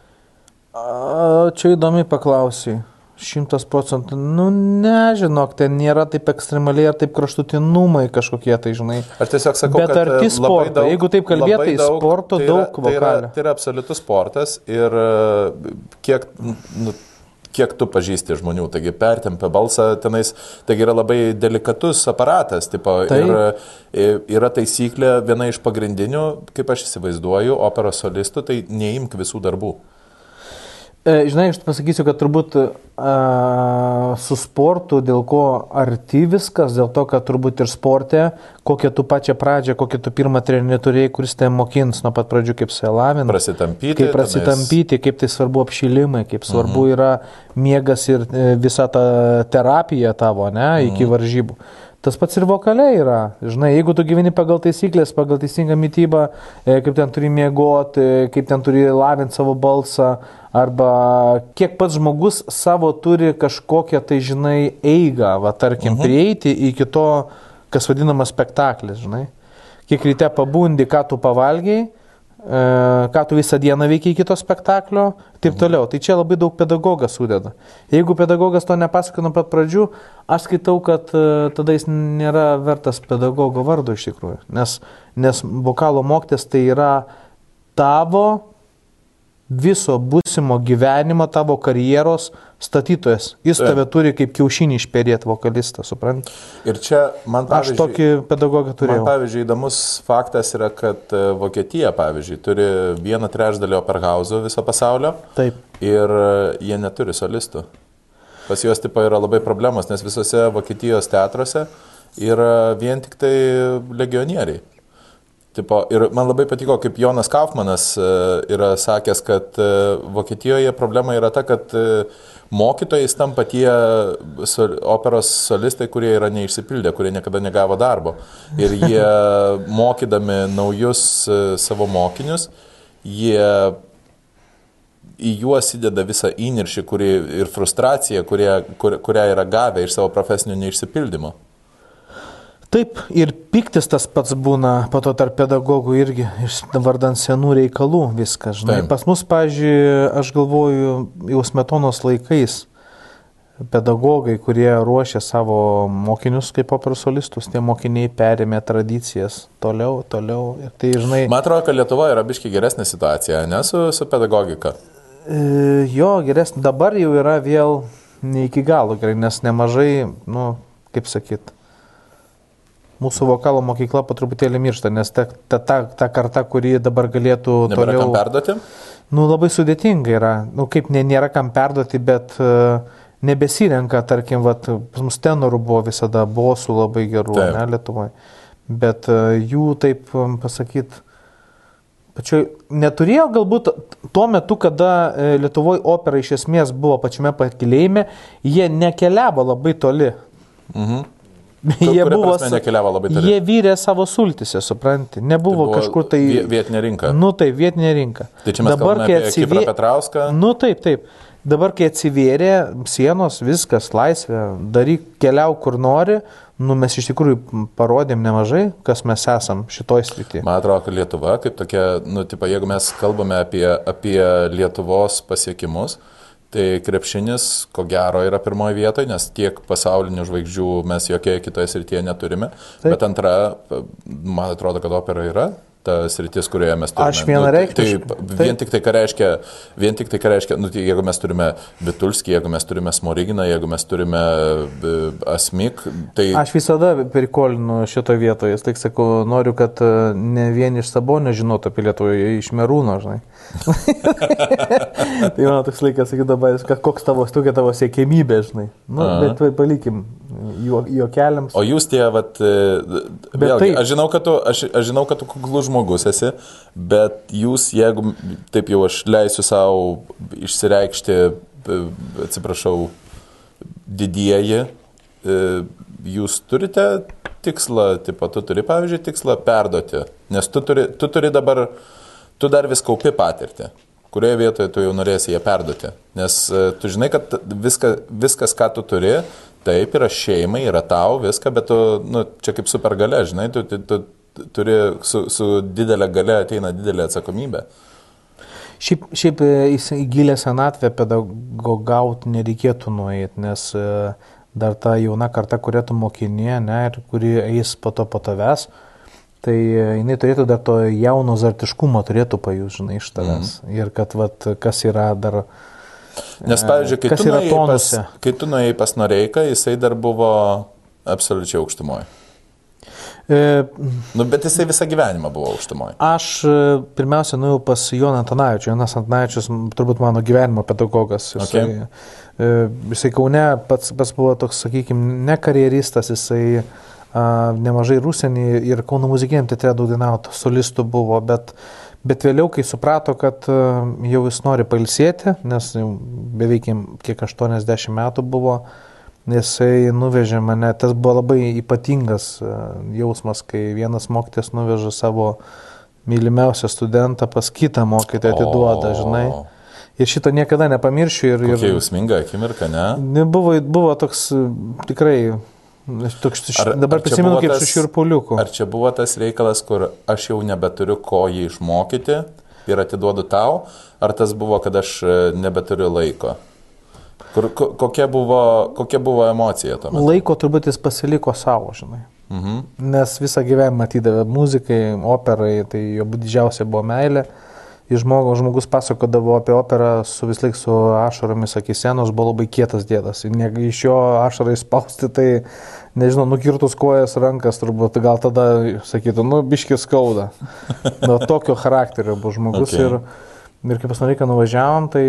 Čia įdomi paklausai. 100%. Nežinok, ten nėra taip ekstremaliai ar taip kraštutinumai kažkokie, tai žinai. Aš tiesiog sakau, bet kad arti sporto, jeigu taip kalbėtai, sporto daug vokalio. Tai yra absoliutus sportas ir kiek tu pažįsti žmonių, taigi pertempia balsą tenais, taigi yra labai delikatus aparatas, tipo, ir yra taisyklė, viena iš pagrindinių, kaip aš įsivaizduoju, operos solistų, tai neimk visų darbų. Žinai, aš pasakysiu, kad turbūt su sportu, dėl ko arti viskas, dėl to, kad turbūt ir sporte, kokią tu pačią pradžią, kokią tu pirmą trenerių turėjai, kuris tai mokins nuo pat pradžių, kaip lavinti, kaip prasitampyti, kaip tai svarbu apšilimai, kaip svarbu yra miegas ir visa ta terapija tavo, ne, iki varžybų. Tas pats ir vokaliai yra. Žinai, jeigu tu gyveni pagal taisyklės, pagal teisingą mitybą, kaip ten turi miegoti, kaip ten turi lavinti savo balsą, arba kiek pats žmogus savo turi kažkokią, tai žinai, eigą, va, tarkim, prieiti iki to, kas vadinama spektaklis, žinai. Kiek ryte pabundi, ką tu pavalgiai, ką tu visą dieną veikia iki to spektaklio, taip toliau. Tai čia labai daug pedagogas sudeda. Jeigu pedagogas to nepasako nuo pat pradžių, aš skaitau, kad tada jis nėra vertas pedagogo vardo iš tikrųjų. Nes vokalo mokytis tai yra tavo viso būsimo gyvenimo, tavo karjeros statytojas. Jis tave turi kaip kiaušinį išperėti vokalistą, supranti? Ir čia man, pavyzdžiui, aš tokį pedagogą turėjau. Man, pavyzdžiui, įdomus faktas yra, kad Vokietija, pavyzdžiui, turi 1/3 operhauzų viso pasaulio. Taip. Ir jie neturi solistų. Pas juos tipo yra labai problemos, nes visose Vokietijos teatruose yra vien tik tai legionieriai. Tipo, ir man labai patiko, kaip Jonas Kaufmanas yra sakęs, kad Vokietijoje problema yra ta, kad mokytojais tampa tie operos solistai, kurie yra neišsipildę, kurie niekada negavo darbo. Ir jie mokydami naujus savo mokinius, jie į juos įdeda visą įniršį ir frustraciją, kurią yra gavę iš savo profesinio neišsipildymo. Taip, ir piktis tas pats būna, po to tarp pedagogų irgi, vardant senų reikalų viskas, žinai. Taip. Pas mus, pavyzdžiui, aš galvoju, jau Smetonos laikais pedagogai, kurie ruošė savo mokinius kaip operos solistus, tie mokiniai perėmė tradicijas toliau. Ir tai, žinai... Man atrodo, kad Lietuva yra biškai geresnė situacija, ne, su pedagogika? Jo, geresnė. Dabar jau yra vėl ne iki galo gerai, nes nemažai, nu, kaip sakyt, mūsų vokalo mokykla po truputėlį miršta, nes ta karta, kuri dabar galėtų nebėra toliau... Nebėra kam perduoti? Nu, labai sudėtinga yra. Nu, kaip nėra kam perduoti, bet nebesirenka, tarkim, pas mus tenorų buvo visada, bosų labai gerų, ne, Lietuvoje. Bet jų, taip pasakyt, pačioj, neturėjo galbūt tuo metu, kada Lietuvoje opera iš esmės buvo pačiame pakilėjime, jie nekeliavo labai toli. Jie vyrė savo sultise, supranti, nebuvo tai kažkur tai... Vietinė rinka. Nu taip, vietinė rinka. Tai čia mes kalbame apie Kiprą Petrauską. Nu taip. Dabar, kai atsivėrė sienos, viskas, laisvė, daryk, keliauk kur nori, nu mes iš tikrųjų parodėm nemažai, kas mes esam šitoj srity. Man atrodo, kad Lietuva, kaip tokia, nu, tipo, jeigu mes kalbame apie Lietuvos pasiekimus, tai krepšinis, ko gero, yra pirmoje vietoje, nes tiek pasaulinių žvaigždžių mes jokioje kitoje srityje neturime. Taip. Bet antra, man atrodo, kad opera yra ta sritis, kurioje mes turime. Aš vienareikšmiškai. Vien tik tai, ką reiškia, nu, jeigu mes turime Vitulskį, jeigu mes turime Smoriginą, jeigu mes turime Asmik, tai... Aš visada prikolinu šitoje vietoje, tai sakau, noriu, kad ne vien iš Sabonio žinotų apie Lietuvą, iš Merūno, žinai. Tai mano toks laikas, sakyt dabar, koks tokia tavo siekėmybė, žinai. Nu, bet palikim juokeliams. O jūs tie, vėlgi, aš žinau, kad tu kuklus žmogus esi, bet jūs, jeigu taip jau aš leisiu savo išsireikšti, atsiprašau, didieji, jūs turite tikslą, tipo, tu turi, pavyzdžiui, tikslą perduoti, nes tu turi dabar, tu dar vis kaupi patirtį, kurioje vietoje tu jau norėsi ją perduoti, nes tu žinai, kad viskas, ką tu turi, taip, yra šeimai, yra tau, viską, bet tu, nu, čia kaip supergalia, žinai, tu turi su didelė galia ateina didelė atsakomybė. Šiaip į gilę senatvę pedagogauti nereikėtų nueiti, nes dar ta jauna karta, kurią tu mokinė, ne, ir kuri eis po tavęs, tai jinai turėtų dar to jauno zartiškumo turėtų pajus, žinai, iš tavęs. Ir kad, kas yra dar... Nes, pavyzdžiui, kai tu nuėjai pas Noreiką, jisai dar buvo absoliučiai aukštumoje. Bet jisai visą gyvenimą buvo aukštumoje. Aš pirmiausia nuėjau pas Joną Antanavičių. Jonas Antanavičius turbūt mano gyvenimo pedagogas. Jisai Kaune pats buvo toks, sakykime, ne karjeristas, jisai nemažai užsienį ir Kauno muzikiniam teatre daug dainavo, solistų buvo, bet vėliau, kai suprato, kad jau jis nori pailsėti, nes beveik kiek 80 metų buvo, jisai nuvežė mane, tas buvo labai ypatingas jausmas, kai vienas mokytojas nuveža savo mylimiausią studentą pas kitą mokytoją atiduoda, žinai. Ir šito niekada nepamiršiu. Kokia jausminga akimirka, ne? Buvo toks tikrai, dabar prisimenu kaip su širpuliuku. Ar čia buvo tas reikalas, kur aš jau nebeturiu ko jį išmokyti ir atiduodu tau, ar tas buvo, kad aš nebeturiu laiko? Kokia buvo emocija tuo metu? Laiko turbūt jis pasiliko savo, žinai. Nes visą gyvenimą atidavė muzikai, operai, tai jo didžiausia buvo meilė. Žmogus pasakodavo apie operą vis laik su ašaromis akyse, nors buvo labai kietas dėdas. Iš jo ašarai spausti, tai, nežinau, nukirtus kojas, rankas, turbūt gal tada sakytų, biškis skauda. Tokio charakterio buvo žmogus. Okay. Ir kai pas Noreiką nuvažiavom, tai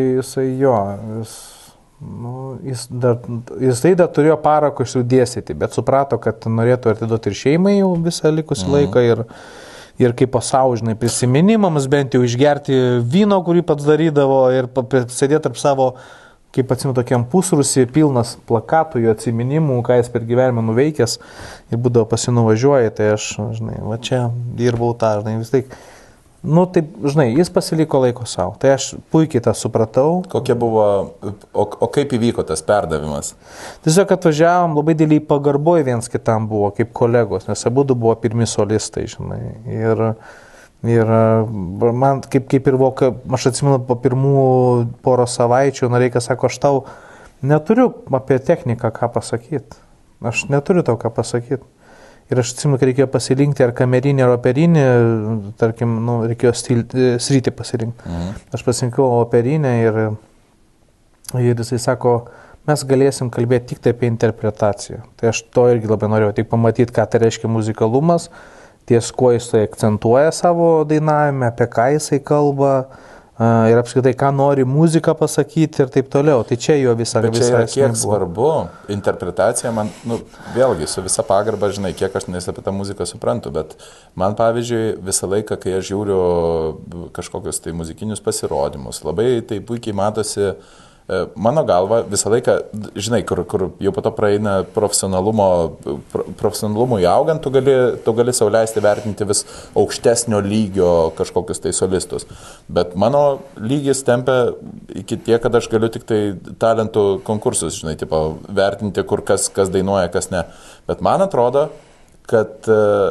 jisai dar turėjo parako išsudėsyti, bet suprato, kad norėtų atiduoti ir šeimai jau visą likusį laiką ir kaip pasaužinai prisiminimams, bent jau išgerti vyno, kurį pats darydavo ir sėdėti tarp savo, kaip atsimenu, tokiam pusrūsį, pilnas plakatų, jo atsiminimų, ką jis per gyvenimą nuveikęs ir būdavo pasinuvažiuoja, tai aš, žinai, va čia dirbau tą, žinai, vis taip. Taip, žinai, jis pasiliko laiko savo. Tai aš puikiai tą supratau. Kokia buvo, o kaip įvyko tas perdavimas? Tiesiog atvažiavom, labai dėliai pagarboj viens kitam buvo, kaip kolegos, nes abudu buvo pirmi solistai, žinai. Ir man, kaip ir buvo, aš atsimenu, po pirmų porą savaičių, Noreika sako, aš tau neturiu apie techniką ką pasakyti. Aš neturiu tau ką pasakyti. Ir aš atsimenu, kad reikėjo pasirinkti ar kamerinį, ar operinį, tarkim, reikėjo sritį pasirinkti. Aš pasirinkau operinę ir jisai sako, mes galėsim kalbėti tik tai apie interpretaciją. Tai aš to irgi labai norėjau, tik pamatyti, ką tai reiškia muzikalumas, ties kuo jisai akcentuoja savo dainavime, apie ką jisai kalba ir apskritai, ką nori muzika pasakyti ir taip toliau. Tai čia jo visą esmė. Bet čia yra kiek svarbu, interpretacija man, vėlgi, su visa pagarba, žinai, kiek aš apie tą muziką suprantu, bet man, pavyzdžiui, visą laiką, kai aš žiūriu kažkokius tai muzikinius pasirodymus, labai tai puikiai matosi, mano galva, visą laiką, žinai, kur jau po to praeina profesionalumui augant, tu gali sau leisti vertinti vis aukštesnio lygio kažkokius tai solistus. Bet mano lygis tempia iki tiek, kad aš galiu tik tai talentų konkursus, žinai, tipo, vertinti, kur kas dainuoja, kas ne. Bet man atrodo, kad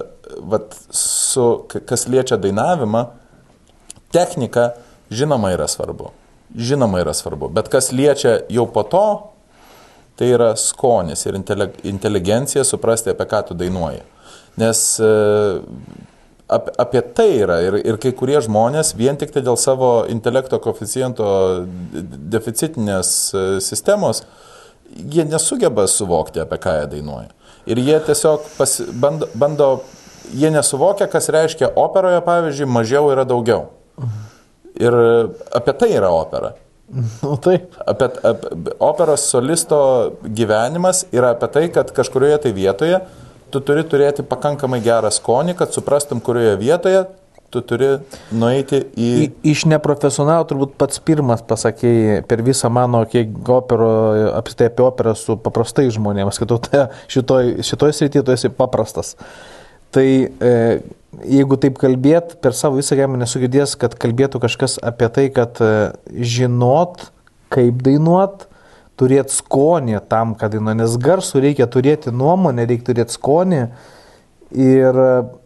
kas liečia dainavimą, technika žinoma yra svarbu. Bet kas liečia jau po to, tai yra skonis ir inteligencija suprasti, apie ką tu dainuoji. Nes apie tai yra ir kai kurie žmonės vien tik tai dėl savo intelekto koeficiento deficitinės sistemos, jie nesugeba suvokti, apie ką jie dainuoja. Ir jie tiesiog bando, jie nesuvokia, kas reiškia operoje, pavyzdžiui, mažiau yra daugiau. Ir apie tai yra opera. Taip. Operos solisto gyvenimas yra apie tai, kad kažkurioje tai vietoje tu turi turėti pakankamai gerą skonį, kad suprastum, kurioje vietoje tu turi nueiti į... Iš neprofesionalų turbūt pats pirmas pasakėjai per visą mano kiek apskritai apie operą su paprastai žmonėms, kad šitoj srityje tu esi paprastas. Tai jeigu taip kalbėt, per savo visą gyvenimą nesu girdėjęs, kad kalbėtų kažkas apie tai, kad žinot, kaip dainuot, turėti skonį tam, kad dainuot, nes garsų reikia turėti nuomonę, reikia turėti skonį ir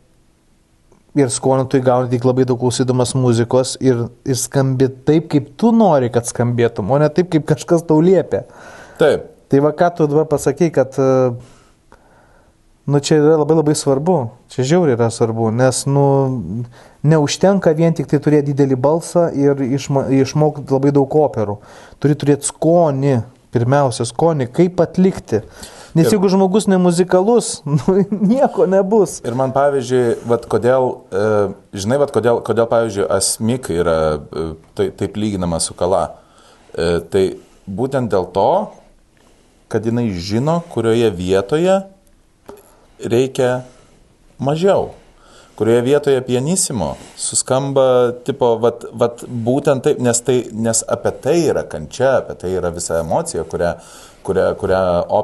skonį tu įgauni tik labai daug klausydamas muzikos ir skambėti taip, kaip tu nori, kad skambėtum, o ne taip, kaip kažkas tau liepia. Taip. Tai va, ką tu pasakai, kad čia yra labai labai svarbu, čia žiauriai yra svarbu, nes neužtenka vien tik tai turėti didelį balsą ir išmokti labai daug operų. Turi turėti skonį, pirmiausia skonį, kaip atlikti. Nes jeigu žmogus nemuzikalus, nieko nebus. Ir man pavyzdžiui, kodėl pavyzdžiui, Asmik yra taip lyginama su Kala. Tai būtent dėl to, kad jinai žino, kurioje vietoje reikia mažiau. Kurioje vietoje pianissimo suskamba, tipo, būtent taip, nes apie tai yra kančia, apie tai yra visa emocija, kurią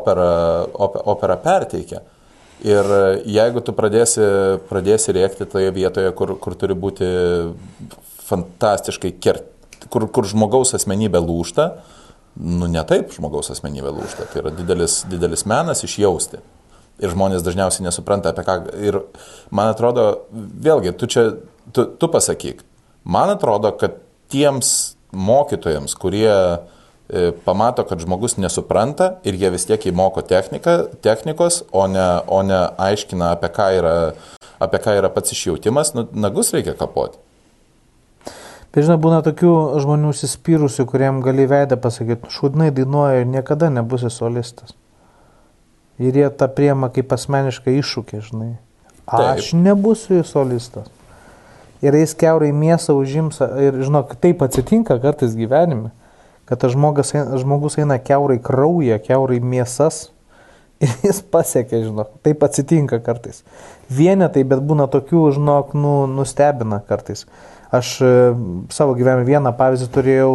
opera perteikia. Ir jeigu tu pradėsi rėkti toje vietoje, kur turi būti fantastiškai kur žmogaus asmenybė lūžta, ne taip žmogaus asmenybė lūžta, tai yra didelis menas išjausti. Ir žmonės dažniausiai nesupranta apie ką. Ir man atrodo, vėlgi, tu pasakyk, man atrodo, kad tiems mokytojams, kurie pamato, kad žmogus nesupranta ir jie vis tiek įmoko technikos, o ne aiškina, apie ką yra pats išjautimas, nagus reikia kapoti. Tai žinai, būna tokių žmonių užsispyrusių, kuriem gali veidą pasakyti, šūdnai dainuoja ir niekada nebūsi solistas. Ir jie tą priema kaip asmenišką iššūkį, žinai. Aš nebūsiu solistas. Ir jis kiaurai mėsą užims, ir žinok, taip atsitinka kartais gyvenime, kad tas žmogus eina kiaurai kraują, kiaurai mėsas ir jis pasiekia, žinok. Taip atsitinka kartais. Vienetai, bet būna tokių, žinok, nustebina kartais. Aš savo gyvenime vieną pavyzdį turėjau,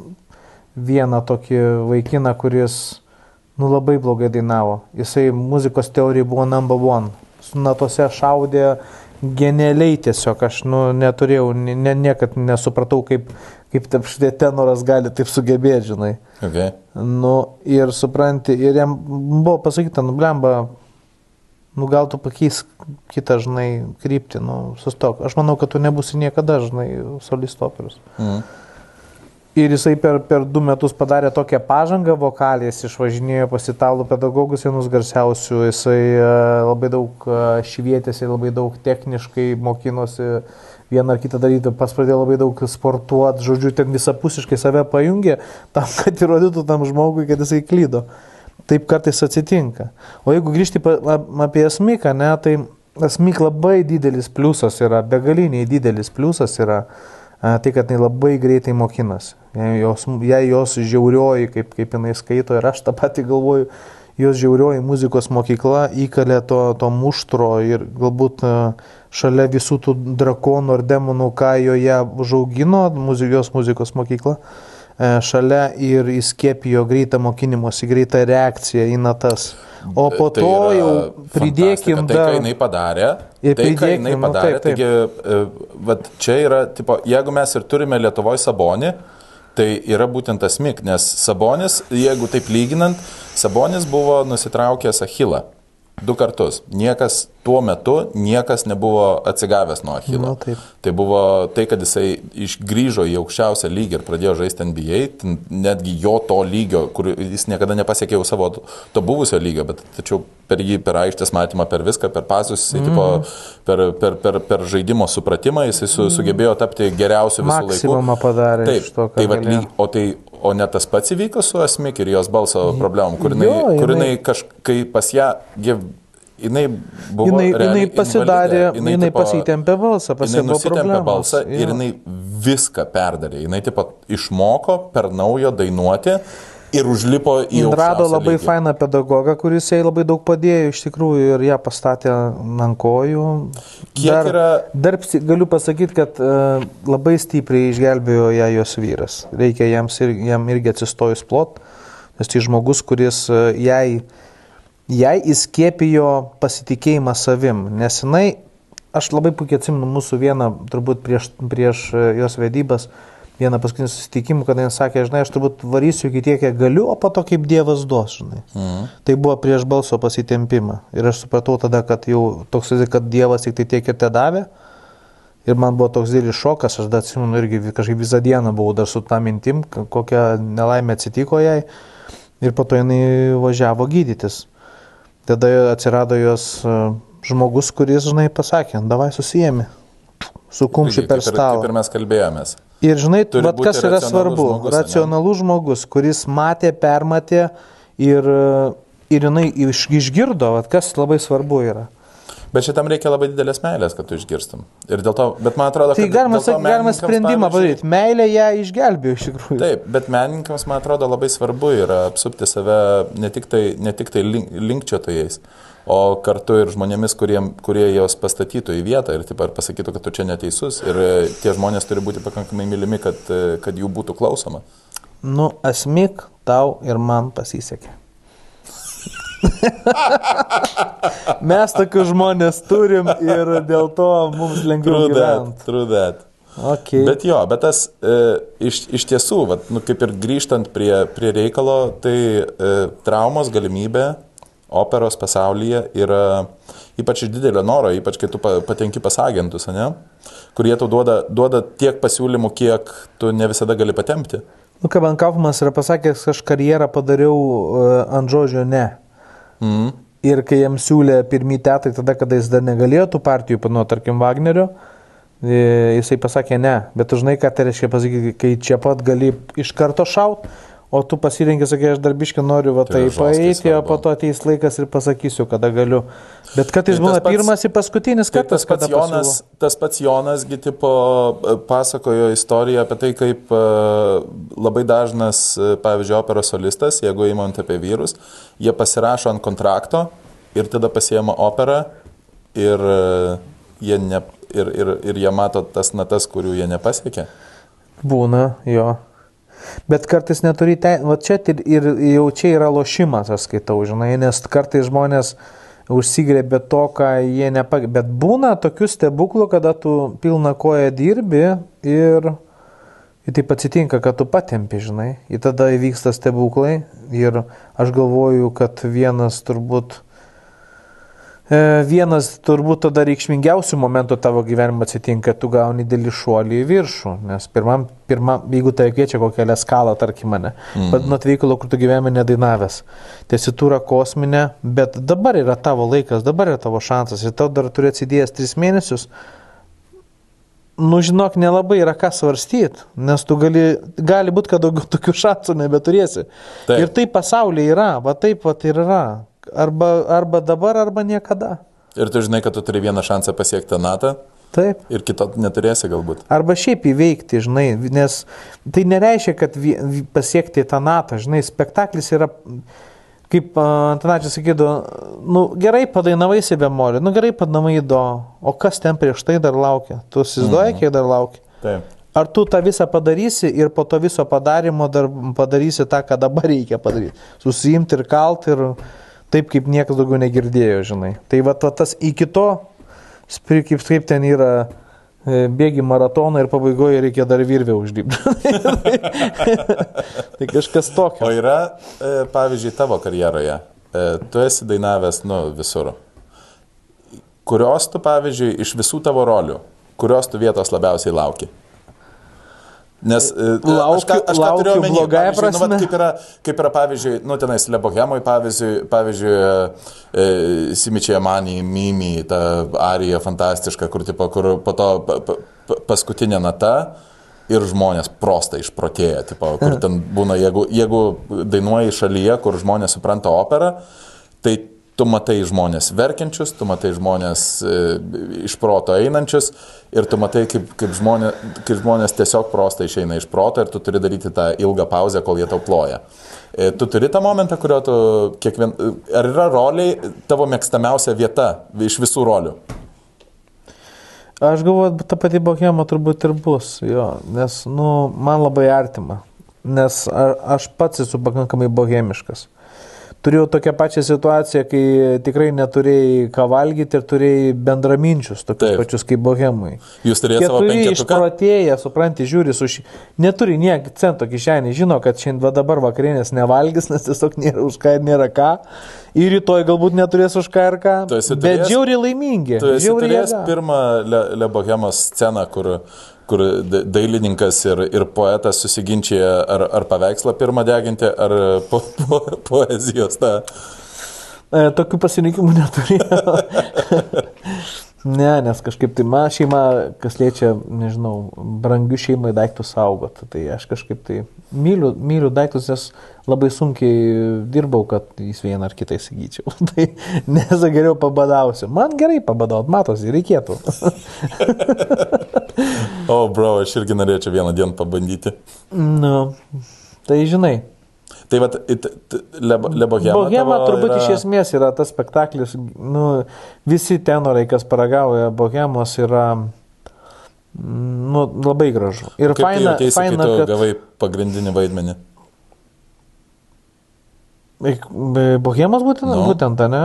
vieną tokį vaikiną, kuris labai blogai dainavo. Jisai muzikos teorijai buvo number one. Su natose šaudė genialiai tiesiog. Aš neturėjau, niekad nesupratau, kaip šitie tenoras gali taip sugebėti, žinai. Okay. Ir supranti, ir jam buvo pasakyta, blemba, gal tu pakeis kitą, žinai, kryptį, sustok. Aš manau, kad tu nebūsi niekada, žinai, solisto operos. Ir jisai per 2 metus padarė tokią pažangą vokalį, jis išvažinėjo pas italų pedagogus vienus garsiausių, jisai labai daug švietėsi, labai daug techniškai mokinosi vieną ar kitą daryti, pas pradėjo labai daug sportuoti, žodžiu, ten visapusiškai save pajungė, tam, kad įrodytų tam žmogui, kad jisai klydo. Taip kartais atsitinka. O jeigu grįžti apie Asmiką, tai Asmik labai didelis pliusas yra, begaliniai didelis pliusas yra, tai, kad jinai labai greitai mokinasi. Jei jos žiaurioji, kaip jinai skaito, ir aš tą patį galvoju, jos žiaurioji muzikos mokykla įkalė to muštro ir galbūt šalia visų tų drakonų ar demonų, ką joje užaugino, jos muzikos mokykla, šalia ir įskiepijo greitą mokinimosi, greitą reakciją į natas. O po to jau pridėkim dar... Tai, ką jinai padarė, taigi, čia yra, jeigu mes ir turime Lietuvoje Sabonį, tai yra būtent Asmik, nes Sabonis, jeigu taip lyginant, Sabonis buvo nusitraukęs Achilą 2 kartus. Tuo metu niekas nebuvo atsigavęs nuo Achilo. Tai buvo tai, kad jisai grįžo į aukščiausią lygį ir pradėjo žaisti NBA, netgi jo to lygio, kur jis niekada nepasiekė jau savo to buvusio lygio, bet tačiau per aikštės matymą, per viską, per pasus, per žaidimo supratimą, jisai sugebėjo tapti geriausiu visų laikų. Maksimumą padarė. Taip, iš to, o ne tas pats įvyko su Asmik ir jos balso problemom, kur jinai kai pas ją, jinai buvo jinai pasidarė, jinai pasitempė balsą, jinai nusitempė balsą ir jinai viską perdarė. Jinai išmoko per naujo dainuoti ir užlipo į aukščiausią lygį. Rado labai fainą pedagogą, kuris jai labai daug padėjo iš tikrųjų ir ją pastatė ant kojų. Dar galiu pasakyti, kad labai stipriai išgelbėjo ją jos vyras. Reikia jam irgi atsistojus plot, nes tai žmogus, kuris jai įskiepijo pasitikėjimą savim, nes jinai, aš labai puikiai atsimenu mūsų vieną, turbūt prieš jos vedybas, vieną paskutinį susitikimą, kada jis sakė, žinai, aš turbūt varysiu iki tiek, kiek galiu, o po to kaip Dievas duos, žinai. Tai buvo prieš balso pasitempimą. Ir aš supratau tada, kad jau toks, kad Dievas tik tai tiek ir te davė. Ir man buvo toks didelis šokas, aš dar atsimenu irgi kažkaip visą dieną buvau dar su tą mintim, kokia nelaimė atsitiko jai. Ir po to jinai važiavo gydytis. Tada atsirado jos žmogus, kuris, žinai, pasakė, davai susijėmi, su kumščiu per stalą. Kaip ir mes kalbėjomės. Ir žinai, kas yra svarbu, racionalus žmogus, kuris matė, permatė ir ir jinai išgirdo, vat, kas labai svarbu yra. Bet šitam reikia labai didelės meilės, kad tu išgirstum. Ir dėl to, bet man atrodo, tai galima sprendimą padaryti. Meilė ją išgelbėjo iš tikrųjų. Taip, bet menininkams, man atrodo, labai svarbu yra apsupti save ne tik tai linkčiotojais, o kartu ir žmonėmis, kurie jos pastatytų į vietą ir taip, pasakytų, kad tu čia neteisus. Ir tie žmonės turi būti pakankamai mylimi, kad jų būtų klausoma. Nu, Asmik, tau ir man pasisekė. Mes tokius žmonės turim ir dėl to mums lengviau gyventi. True that. Okay. Bet tas iš tiesų, kaip ir grįžtant prie reikalo, tai traumos galimybė operos pasaulyje yra ypač iš didelio noro, ypač kai tu patenki pas agentus, ne? Kurie tau duoda tiek pasiūlymų, kiek tu ne visada gali patempti. Nu, kaip Kaufmanas yra pasakęs, aš karjerą padariau ant žodžio ne. Ir kai jam siūlė pirmį teatrai, tada, kada jis dar negalėjo tų partijų nuo, tarkim, Wagnerio, jisai pasakė ne. Bet tu žinai, ką tai reiškia pasakyti, kai čia pat gali iš karto šaut, o tu pasirinkė, sakai, aš dar biškį noriu tai paeiti, o po to ateis laikas ir pasakysiu, kada galiu. Bet kartais būna pirmas ir paskutinis kartas, kada pasiūlo. Tas pats Jonasgi tipo pasakojo istoriją apie tai, kaip labai dažnas, pavyzdžiui, operos solistas, jeigu įmant apie vyrus, jie pasirašo ant kontrakto ir tada pasiema operą ir jie mato tas natas, kurių jie nepasiekė. Būna, jo. Bet kartais neturi va čia ir jau čia yra lošimas, aš skaitau, žinai, nes kartais žmonės užsigrėbė to, ką jie nepagė. Bet būna tokių stebuklų, kada tu pilną koją dirbi ir taip atsitinka, kad tu patempi, žinai. Ir tada įvyksta stebuklai ir aš galvoju, kad vienas turbūt tada reikšmingiausių momentų tavo gyvenime atsitinka, tu gauni didelį šuolį į viršų, nes pirmam, jeigu tai kviečia kokią leskalą, tarkim mane, nuo veikalo, kur tu gyvenime nedainavęs, tesitūra kosminė, bet dabar yra tavo laikas, dabar yra tavo šansas ir tau dar turi atsidėjęs 3 mėnesius, nu žinok, nelabai yra ką svarstyti, nes tu gali būti, kad daugiau tokių šansų nebeturėsi. Taip. Ir tai pasaulyje yra, va taip va ir yra. Arba dabar, arba niekada. Ir tu žinai, kad tu turi vieną šansą pasiekti natą. Taip. Ir kito neturėsi galbūt. Arba šiaip įveikti, žinai, nes tai nereiškia, kad pasiekti tą natą, žinai, spektaklis yra, kaip Antanačius sakydavo, nu gerai padainavai į bemolį, nu gerai padainavai į do, o kas ten prieš tai dar laukia? Tu įsivaizduoji, kiek dar laukia? Taip. Ar tu tą visą padarysi ir po to viso padarimo dar padarysi tą, ką dabar reikia padaryti? Susijimti ir kalti ir taip, kaip niekas daugiau negirdėjo, žinai. Tai va tas iki to, kaip ten yra bėgi maratoną ir pabaigoje reikia dar virvę užlipti. Tai kažkas tokio. O yra, pavyzdžiui, tavo karjeroje, tu esi dainavęs, visur. Kurios tu, pavyzdžiui, iš visų tavo rolių, kurios tu vietos labiausiai lauki? Nes laukiu blogąją prasme. Kaip yra pavyzdžiui, tenais Le Bohemoj, pavyzdžiui, Simičia Mani, Mimi, ta arija fantastiška, kur po to paskutinė nata ir žmonės prostai išprotėja, kur ten būna, jeigu dainuoji šalyje, kur žmonės supranta operą, tai tu matai žmonės verkiančius, tu matai žmonės iš proto einančius ir tu matai, kaip žmonės tiesiog prostai išeina iš proto ir tu turi daryti tą ilgą pauzę, kol jie tau ploja. Tu turi tą momentą, kurio tu ar yra roliai tavo mėgstamiausia vieta iš visų rolių? Aš galvoju, ta pati Bohema turbūt ir bus, jo, nes, man labai artima, nes aš pats esu pakankamai bohemiškas. Turėjau tokią pačią situaciją, kai tikrai neturėjai ką valgyti ir turėjai bendraminčius, tokius pačius kaip Bohemui. Jūs turėjai savo penketuką? Išprotėję, supranti, žiūri, neturi niek cento kišenį, žino, kad šiandien dabar vakarienės nevalgys, nes tiesiog nėra už ką ir nėra ką. Ir rytoj galbūt neturės už ką ir ką, bet žiauriai laimingi. Tu esi turėjęs pirmą Le Bohemos sceną, kur dailininkas ir poetas susiginčia ar paveikslą pirmą deginti, ar poezijos tą. Tokių pasirinkimų neturėjau. Ne, nes kažkaip tai šeima, kas liečia, nežinau, brangių šeimai daiktų saugot, tai aš kažkaip tai myliu daiktus, nes labai sunkiai dirbau, kad jis vieną ar kitą įsigyčiau. Tai nes geriau pabadausiu. Man gerai pabadaut, matosi, reikėtų. Bro, aš irgi norėčiau vieną dieną pabandyti. Nu, tai žinai. Tai vat, Bohema turbūt iš esmės yra tas spektaklis, nu, visi tenorai, kas paragauja Bohemos, yra labai gražu. Ir kaip faina, tu jautiesi, kad kai tu gavai pagrindinį vaidmenį? Bohemos būtent, ne?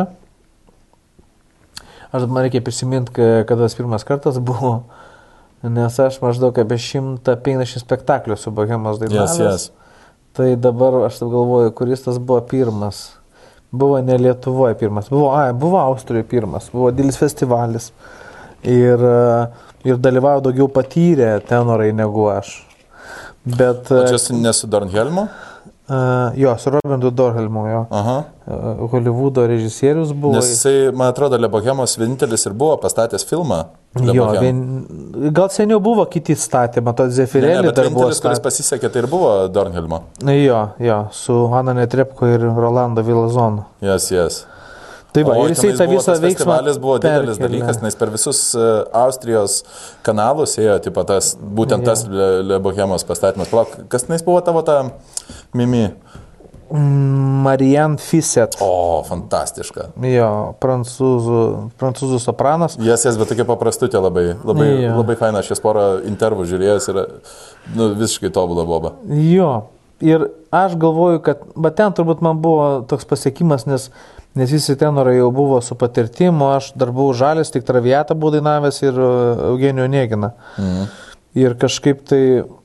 Aš man reikia prisiminti, kada tas pirmas kartas buvo, nes aš maždaug apie 150 spektaklių su Bohemos dainavęs. Yes. Tai dabar aš taip galvoju, kuris tas buvo pirmas. Buvo ne Lietuvoje pirmas, buvo Austrijoje pirmas, buvo didelis festivalis. Ir dalyvavo daugiau patyrę tenorai negu aš. Bet, o čia ne su Dornhelmu? Jo, su Robertu Dornhelmu, jo. Aha. Hollywoodo režisierius buvo. Nes jisai, man atrodo, Le Bohemos vienintelis ir buvo pastatęs filmą. Jo, gal seniau buvo kiti statė, mato, Zefirelį dar buvo vienintelis, kuris pasisekė, tai ir buvo Dornhelmo. Jo, su Hanna Netrebko ir Rolando Vilazonu. Yes. Tai va, ir jisai tą visą veiksmą festivalis buvo didelis dalykas, nes per visus Austrijos kanalus ėjo, tas Le Bohemos pastatymas. Kas tenais buvo tavo ta mimi? Marianne Fisset. Fantastiška. Jo, prancūzų sopranas. Yes, bet tokia paprastutė labai faina. Aš jas porą intervų žiūrėjęs ir visiškai tobulą bobą. Jo, ir aš galvoju, kad ten turbūt man buvo toks pasiekimas, nes visi tenorai jau buvo su patirtimu, aš dar buvau žalis, tik Traviatą buvau dainavęs ir Eugenijų Oneginą. Ir kažkaip tai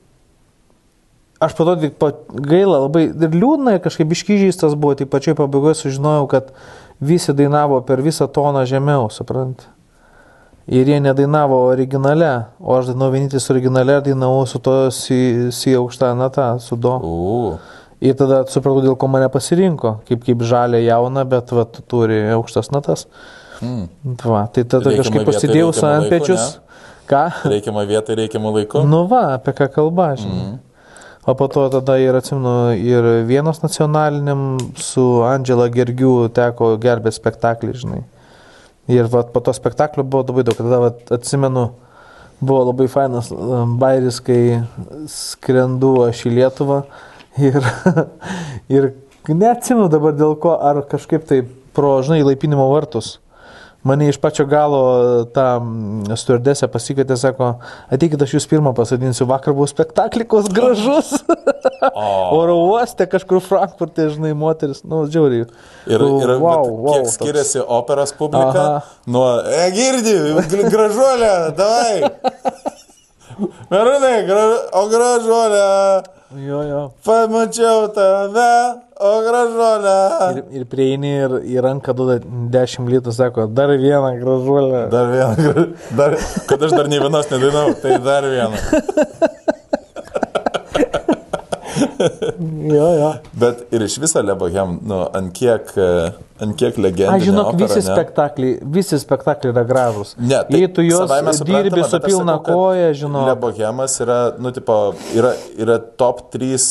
aš po to tik gaila labai ir liūdna, ir kažkaip iškyžystas buvo, tik pačioj pabaigoje sužinojau, kad visi dainavo per visą toną žemiau, suprant. Ir jie nedainavo originale, o aš dainavau vienintelis originale ir dainavau su to si aukštą natą, su do. Ir tada supratau, dėl ko mane pasirinko, kaip žalė jauna, bet turi aukštas natas. Va, tai tada kažkaip pasidėjau su antpečius. Ką? Reikiamą vietą, reikiamą laiku. Nu va, apie ką kalba, žinai. O po to tada ir atsimenu, ir Vienos nacionaliniam su Andžela Gergiu teko gerbėti spektaklį, žinai. Ir va, po to spektaklio buvo labai daug. Tada va, atsimenu, buvo labai fainas bairis, kai skrendu aš į Lietuvą. Ir neatsimenu dabar dėl ko, ar kažkaip tai pro, žinai, laipinimo vartus. Mane iš pačio galo tą stewardesę pasikvietė, sako, ateikit, aš jūs pirmą pasadinsiu, vakar buvo spektaklikos gražus. Oro uoste kažkur Frankfurte, žinai, moteris, žiauriai. Ir kiek skiriasi operos publika nuo, girdi, gražuolė, davai. Merūnai, o gražuolė. Jo. Pamačiau tave, o gražuolė. Ir prieini ir ranką duoda 10 litų, sako, dar vieną gražuolę. Dar vieną. Kad aš dar nei vienos nedainau, tai dar vieną. Jo. Bet ir iš viso Le Bohème, ant kiek legendinė aš žinok, opera, visi spektakliai yra gražus. Ne, jei tu juos dirbi su pilna koja, žinok. Le Bohėmas yra, yra top 3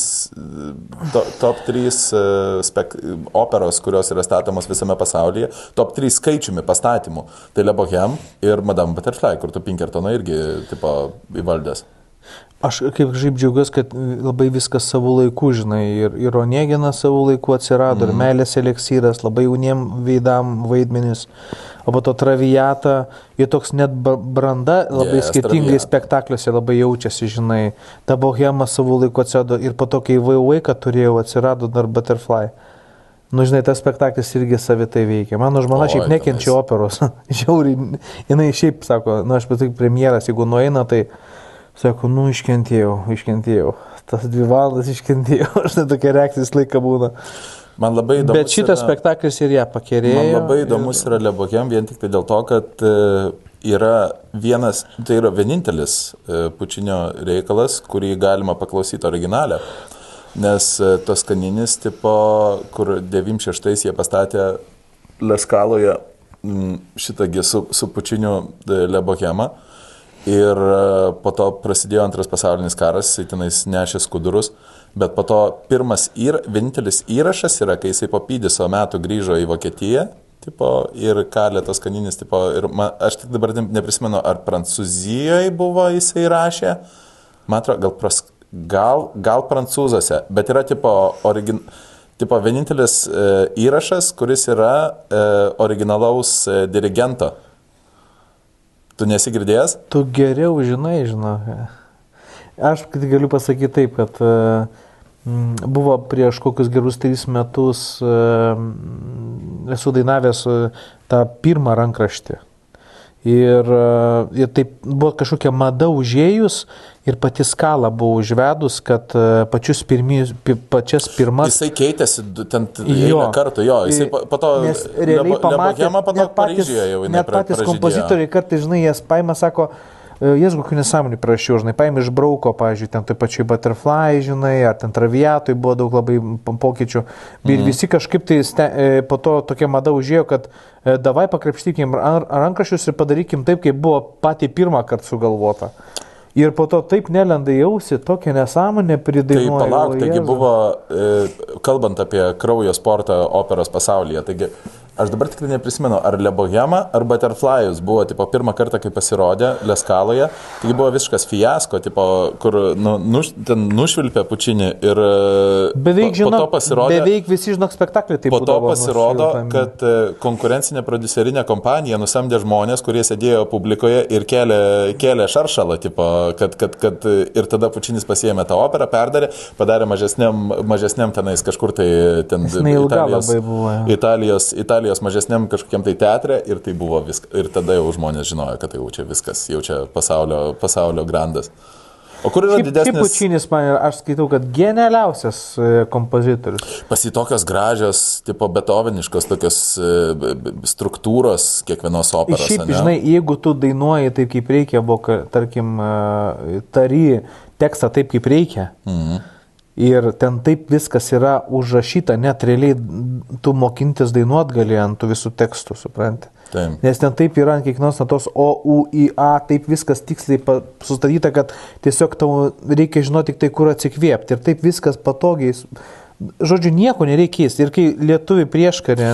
operos, kurios yra statomos visame pasaulyje, top 3 skaičiumi pastatymų. Tai Le Bohème ir Madame Butterfly, kur tu Pinkertoną irgi įvaldęs. Aš kaip žaip džiaugiuosi, kad labai viskas savo laiku, žinai, ir Oneginas savo laiku atsirado, ir Meilės eleksyras, labai jauniem veidam vaidmenis, o po to Traviata, ir toks net branda labai skirtingai spektakliuose labai jaučiasi, žinai, ta Bohema savo laiku atsirado, ir po to, kai vaiką turėjau, atsirado dar Butterfly. Žinai, tas spektaklis irgi savitai veikia. Mano žmona šiaip nekenčia operos. Žiauriai, jinai šiaip sako, aš patik premjeras, jeigu nueina, tai sako, iškentėjau. Tas 2 valandas iškentėjau. Aš tokia reakcija visą laiką būna. Man labai įdomus. Bet šitas spektaklis ir ją pakerėjo. Man labai įdomus yra Le Bohème vien tik tai dėl to, kad yra vienintelis Pučinio reikalas, kurį galima paklausyti originalę. Nes Toskaninis tipo, kur 96 jie pastatė La Scaloje šitągi su Pučiniu Le Bohème. Ir po to prasidėjo Antras pasaulinis karas, jis tenais nešė skudurus Bet po to vienintelis įrašas yra, kai jisai po Pydiso metų grįžo į Vokietiją, tipo, ir kalė tos kaninis, tipo, ir aš tik dabar neprisimenu, ar Prancūzijoje buvo jisai rašė, man atrodo, gal prancūzose, bet yra tipo vienintelis įrašas, kuris yra originalaus dirigento. Tu nesi girdėjęs? Tu geriau žinai. Aš galiu pasakyti taip, kad buvo prieš kokius gerus 3 metus esu dainavęs tą pirmą rankraštį. Ir taip buvo kažkokia mada užėjus ir pati skala buvo užvedus, kad pačias pirmas... Jisai keitėsi ten eilę kartų, jo. Jisai po to Lebohema, po to Paryžiuje jau jinai pražydėjo. Net patys kompozitoriai kartais, žinai, jas paima, sako, jas kokių nesąmonį prašiau, žinai, paėmė išbrauko, pavyzdžiui, ten tai pačiai Butterfly, žinai, ar ten Traviatoj buvo daug labai pokyčių. Ir visi kažkaip tai po to tokia mada užėjo, kad davai pakrapštykim rankraščius ir padarykim taip, kaip buvo patį pirmą kartą sugalvota. Ir po to taip nelenda į ausį, tokia nesąmonė pridainuoja. Tai palauk, taigi buvo, kalbant apie kraujo sportą operos pasaulyje, taigi aš dabar tik neprisimenu, ar Lebohema, ar Butterfly'us buvo, tipo, pirmą kartą, kai pasirodė Leskaloje, taigi buvo visiškas fiasko, tipo, kur ten nušvilpė Pučinį ir beveik visi žinok spektaklį taip. Po to pasirodo, kad konkurencinė prodiuserinė kompanija nusamdė žmonės, kurie sėdėjo publikoje ir kėlė šaršalą, tipo, kad ir tada Pučinis pasiėmė tą operą, padarė mažesniam tenais kažkur tai ten Italijos mažesniam kažkokiam tai teatre ir tai buvo viskas. Ir tada jau žmonės žinojo, kad tai jau čia viskas, jau čia pasaulio grandas. O kur yra didesnis... Kaip Pučinis, aš skaitau, kad genialiausias kompozitorius. Pasi tokios gražios, tipo betoveniškos, tokios struktūros kiekvienos operos. Šiaip, žinai, jeigu tu dainuoji taip, kaip reikia, tarkim, tari tekstą taip, kaip reikia, ir ten taip viskas yra užrašyta, net realiai tu mokintis dainuot gali ant tų visų tekstų, supranti. Taip. Nes ten taip yra ant kiekvienos natos O, U, I, A, taip viskas tiksliai sustatyta, kad tiesiog tau reikia žinoti tik tai, kur atsikvėpti. Ir taip viskas patogiai. Žodžiu, nieko nereikės. Ir kai lietuviai prieškarė,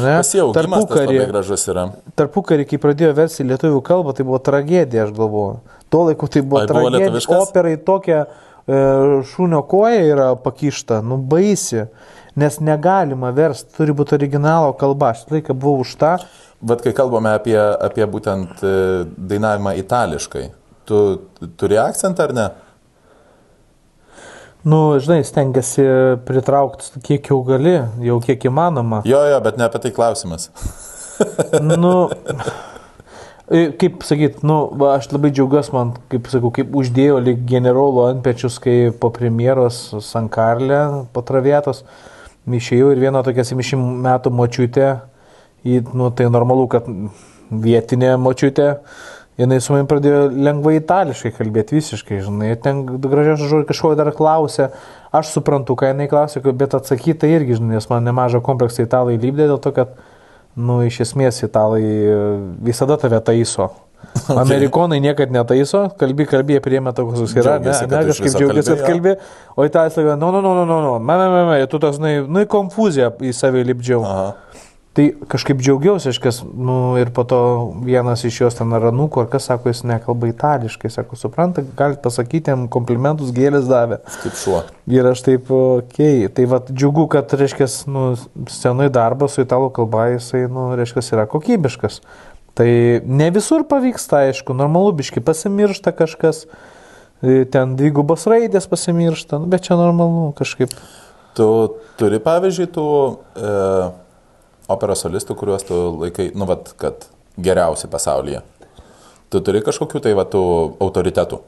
tarpukarį, kai pradėjo versti lietuvių kalbą, tai buvo tragedija, aš galvoju. Tuo laiku tai buvo tragedija. Operai tokia šunio koja yra pakišta, baisi, nes negalima versti, turi būti originalo kalba. Aš laiką buvau už tą. Bet kai kalbame apie būtent dainavimą itališkai, tu turi akcentą ar ne? Žinai, stengiasi pritraukti kiek jau gali, jau kiek įmanoma. Jo, bet ne apie tai klausimas. Kaip sakyt, aš labai džiaugiuosi, man, kaip sakau, kaip uždėjo lyg generolo antpečius, kai po premjeros Sankarlė, po Traviatos, išėjau ir viena tokia 70 metų močiutė, tai normalu, kad vietinė močiutė, jinai su manim pradėjo lengvai itališkai kalbėti visiškai, žinai, ten gražiausią žodį kažko dar klausė, aš suprantu, ką jinai klausė, bet atsakyti irgi, žinai, nes man nemažą kompleksą italai lipdė dėl to, kad iš esmės italai visada tave taiso. Amerikonai niekad netaiso, kalbį priėmė tokius yra, kažkaip džiaugiasi, kad kalbė, o italai sakė, tu tos, konfuziją į savį lipdžiau. Aha. Tai kažkaip džiaugiausi, ir po to vienas iš jos ten ranukų, ar kas sako, jis nekalba itališkai, sako, supranta, galite pasakyti, jam komplimentus gėlės davė. Kaip šuo. Ir aš taip, tai džiugu, kad, reiškia, senai darbas su italų kalba, jisai, reiškia, yra kokybiškas. Tai ne visur pavyksta, aišku, normalu, biški pasimiršta kažkas, ten dvigubos raidės pasimiršta, bet čia normalu kažkaip. Tu turi, pavyzdžiui, operos solistų, kuriuos tu laikai, kad geriausi pasaulyje. Tu turi kažkokių tų autoritetų?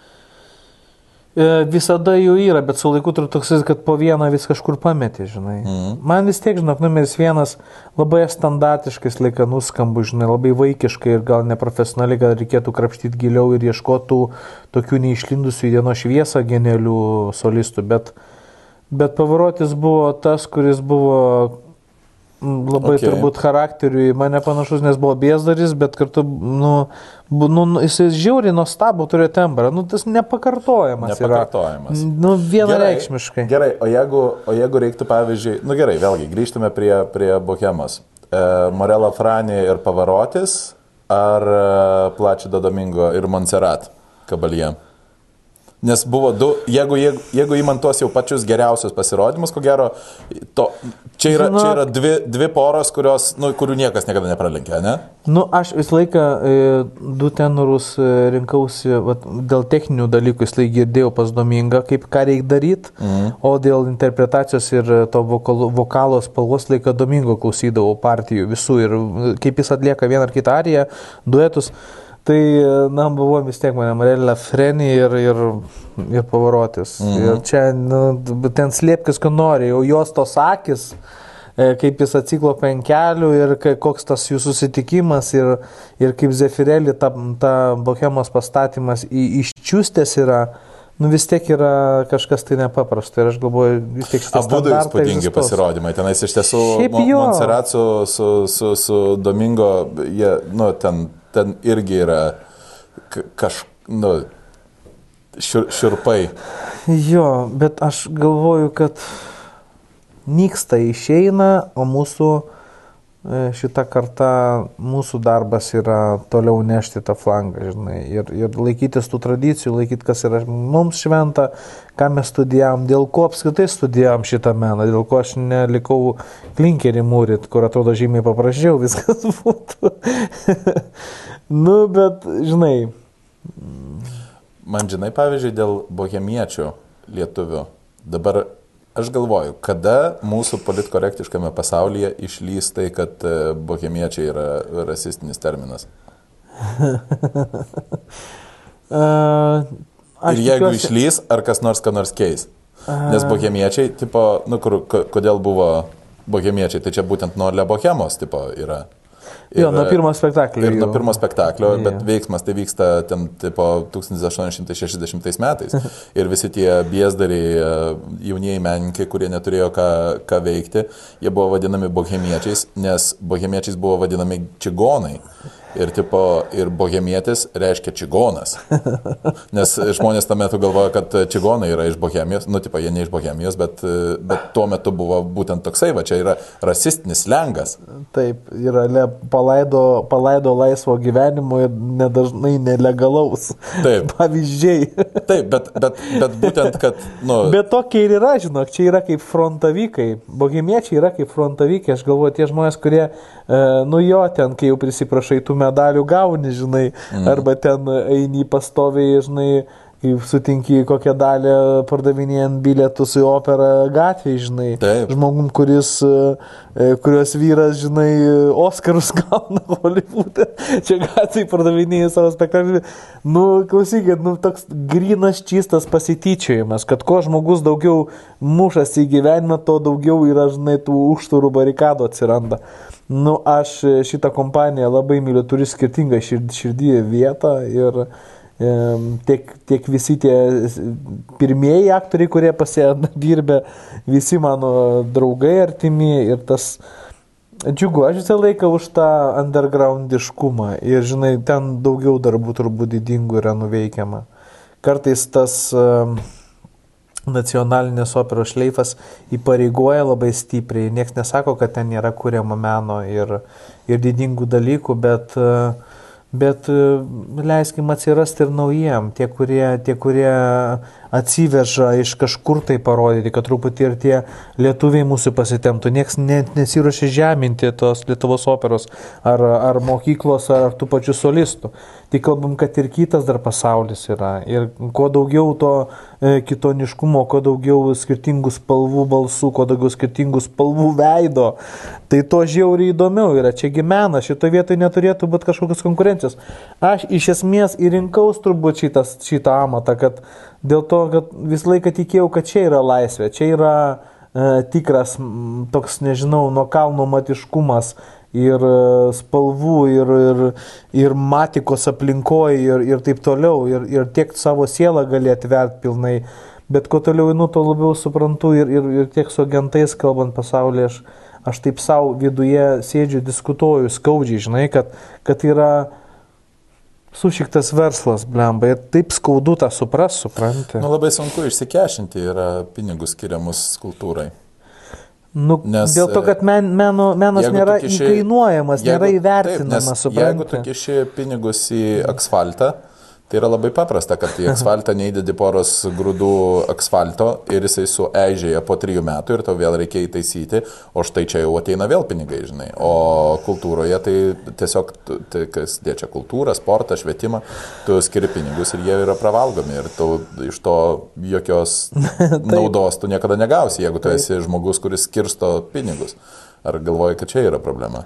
Visada jų yra, bet su laiku turiu toks, kad po vieną vis kažkur pametė, žinai. Man vis tiek, žinok, numeris 1 labai standartiškais laiką nuskambu, žinai, labai vaikiškai ir gal neprofesionaliai, gal reikėtų krapštyti giliau ir ieškotų tokių neišlindusių į dienos šviesą genialių solistų, bet Pavarotis buvo tas, kuris buvo labai turbūt charakteriui mane panašus, nes buvo Biezdaris, bet kartu, jisai žiauriai nuostabų turėjo tembrą, tas nepakartojamas. Nepakartojamas. Vienareikšmiškai. Gerai, o jeigu reiktų, pavyzdžiui, gerai, vėlgi, grįžtume prie Bohemos. Morello Frani ir Pavarotis, ar Placido Domingo ir Montserrat Caballé? Nes buvo jeigu įmant tuos jau pačius geriausius pasirodymus, ko gero, čia yra dvi poros, kurių niekas niekada nepralenkė, ne? Aš visą laiką du tenorus rinkausi, dėl techninių dalykų visą laiką girdėjau pas Domingą, ką reikia daryti, o dėl interpretacijos ir to vokalo spalvos laiką Domingo klausydavau partijų visų ir kaip jis atlieka vieną ar kitą ariją, duetus. Tai, buvo vis tiek mane Morello Frani ir Pavarotis. Ir čia, ten slėpkis, ko nori, jau jos tos akis, kaip jis atsiklopia ant kelių ir koks tas jų susitikimas ir kaip Zefirelli ta Bohemos pastatymas iščiustės yra, vis tiek yra kažkas tai nepaprasto ir aš galvoju, vis tiek šitas standartai egzistuos. Abudu įspūdingi pasirodymai, tenais iš tiesų Montserrat su Domingo, jie, ten irgi yra šiurpai. Jo, bet aš galvoju, kad nyksta išeina, o mūsų šitą kartą, mūsų darbas yra toliau nešti tą flangą, žinai, ir laikytis tų tradicijų, laikyti, kas yra mums šventa, ką mes studijavom, dėl ko apskritai studijavom šitą meną, dėl ko aš nelikau klinkerį mūrit, kur atrodo žymiai paprasčiau viskas būtų. Bet, žinai. Man, žinai, pavyzdžiui, dėl bohemiečių lietuvių. Dabar aš galvoju, kada mūsų politkorektiškame pasaulyje išlys tai, kad bohemiečiai yra rasistinis terminas? Ir jeigu išlys, ar kas nors ką nors keis? Nes bohemiečiai, kodėl buvo bohemiečiai, tai čia būtent nuo Le Bohemos yra. Nuo pirmo spektaklio. Ir nuo pirmo spektaklio, bet veiksmas tai vyksta ten 1860 metais. Ir visi tie Biezdariai, jaunieji menininkai, kurie neturėjo ką veikti, jie buvo vadinami bohemiečiais, nes bohemiečiais buvo vadinami čigonai. Ir bohemietis reiškia čigonas. Nes žmonės tą metu galvoja, kad čigonai yra iš Bohemijos, jie ne iš Bohemijos, bet tuo metu buvo būtent toksai, čia yra rasistinis slengas. Taip, yra palaido laisvo gyvenimo ir nedažnai nelegalaus. Taip. Pavyzdžiai. Taip, bet būtent, kad... Bet tokie ir yra, žinok, čia yra kaip frontavykai. Bohemiečiai yra kaip frontavykai. Aš galvoju, tie žmonės, kurie, ten, kai jau prisiprašai tų medalių gauni, žinai, arba ten eini pastoviai, žinai, sutinki kokią dalį pardavinėjant bilietus į operą gatvėje, žinai. Taip. Žmogum, kurios vyras, žinai, Oskarus gauna Hollywoode. Čia gatvėje pardavinėja savo spektaklį. Klausykit, toks grynas čistas pasityčiojimas, kad kuo žmogus daugiau mušasi į gyvenimą, to daugiau yra, žinai, tų užtvarų barikadų atsiranda. Aš šitą kompaniją labai myliu, turiu skirtingą širdyje vietą ir tiek visi tie pirmieji aktoriai, kurie dirbė, visi mano draugai artimi ir tas džiugu, aš visą laiką už tą undergroundiškumą ir, žinai, ten daugiau darbų turbūt didingų yra nuveikiama. Kartais tas nacionalinės operos šleifas įpareigoja labai stipriai. Niekas nesako, kad ten nėra kuriamo meno ir didingų dalykų, bet leiskim atsirasti ir naujiem, tie, kurie atsiveža iš kažkur tai parodyti, kad truputį ir tie lietuviai mūsų pasitemtų. Niekas nesiruošia žeminti tos Lietuvos operos ar mokyklos, ar tų pačių solistų. Tai kalbam, kad ir kitas dar pasaulis yra. Ir kuo daugiau to kitoniškumo, kuo daugiau skirtingų spalvų balsų, kuo daugiau skirtingų spalvų veido, tai to žiauriai įdomiau yra. Čiagi menas, šitoje vietoje neturėtų būti kažkokios konkurencijos. Aš iš esmės įrinkaus turbūt šitą amatą, kad dėl to, kad visą laiką tikėjau, kad čia yra laisvė, čia yra tikras toks, nežinau, nuo kalno matiškumas ir spalvų ir matikos aplinkoje ir taip toliau ir tiek savo sielą gali atverti pilnai, bet kuo toliau einu, to labiau suprantu ir tiek su agentais kalbant pasaulyje, aš taip savo viduje sėdžiu, diskutuoju, skaudžiai, žinai, kad yra sušiktas verslas, blemba, ir taip skaudu tą supranti. Nu, labai sunku išsikešinti yra pinigus skiriamus kultūrai. Nu, dėl to, kad menas nėra įkainuojamas, nėra įvertinamas, supranti. Jeigu tu kiši pinigus į asfaltą, tai yra labai paprasta, kad į asfaltą neįdedi poros grūdų asfalto ir jisai sueižėja po 3 metų ir tau vėl reikia įtaisyti, o štai čia jau ateina vėl pinigai, žinai. O kultūroje tai tiesiog, tai kas liečia kultūrą, sportą, švietimą, tu skiri pinigus ir jie yra pravalgomi ir tu iš to jokios naudos tu niekada negausi, jeigu tu esi žmogus, kuris skirsto pinigus. Ar galvoji, kad čia yra problema?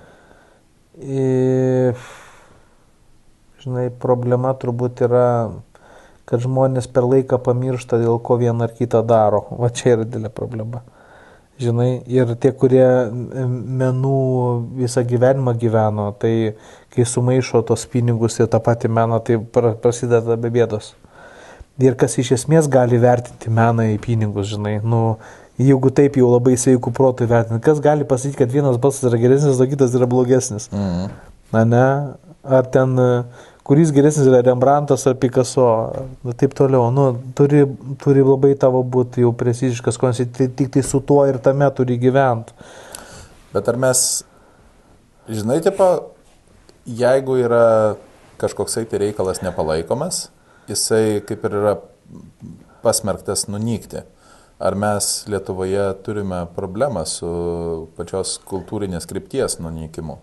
Žinai, problema turbūt yra, kad žmonės per laiką pamiršta, dėl ko vieną ar kitą daro. Va čia yra didelė problema. Žinai, ir tie, kurie menų visą gyvenimą gyveno, tai kai sumaišo tos pinigus ir tą patį meną, tai prasideda be bėdos. Ir kas iš esmės gali vertinti meną į pinigus, žinai, nu, jeigu taip jau labai sveikų protų vertinti, kas gali pasakyti, kad vienas balsas yra geresnis, o kitas yra blogesnis. Na ne, ar ten kuris geresnis yra Rembrandtas ar Picasso, taip toliau. Nu, turi labai tavo būti jau preciziškas, tik tai su tuo ir tame turi gyventi. Bet ar mes, žinai, tipo, jeigu yra kažkoksai tai reikalas nepalaikomas, jisai kaip ir yra pasmerktas nunykti. Ar mes Lietuvoje turime problemą su pačios kultūrinės krypties nunykimu?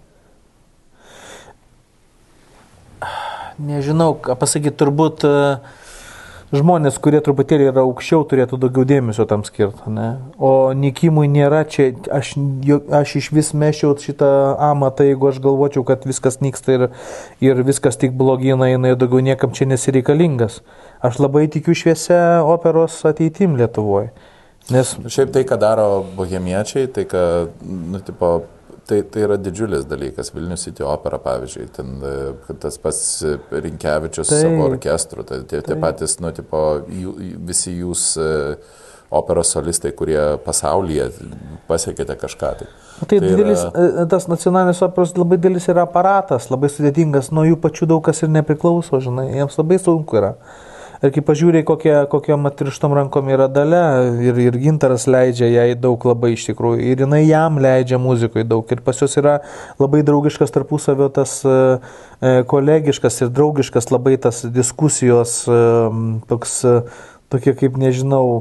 Nežinau, ką pasakyti, turbūt žmonės, kurie truputėlį yra aukščiau, turėtų daugiau dėmesio tam skirti, ne? O nykimui nėra čia, aš iš vis mešiau šitą amatą, jeigu aš galvočiau, kad viskas nyksta ir viskas tik blogina, jinai daugiau niekam čia nesireikalingas. Aš labai tikiu šviesia operos ateitim Lietuvoje. Nes šiaip tai, ką daro bohemiečiai, tai, tai yra didžiulis dalykas. Vilnius City opera, pavyzdžiui, ten tas pats Rinkevičius savo orkestru, tie patys, visi jūs operos solistai, kurie pasaulyje pasiekėte kažką. Tai didelis, tas nacionalinis operos labai didelis yra aparatas, labai sudėtingas, nuo jų pačių daug kas ir nepriklauso, žinai, jiems labai sunku yra. Ir kai pažiūrėjai, kokiam atrištom rankom yra Dalia ir Gintaras leidžia jai daug labai iš tikrųjų. Ir jinai jam leidžia muzikoje daug. Ir pas jos yra labai draugiškas tarpusavio tas kolegiškas ir draugiškas labai tas diskusijos tokie kaip nežinau,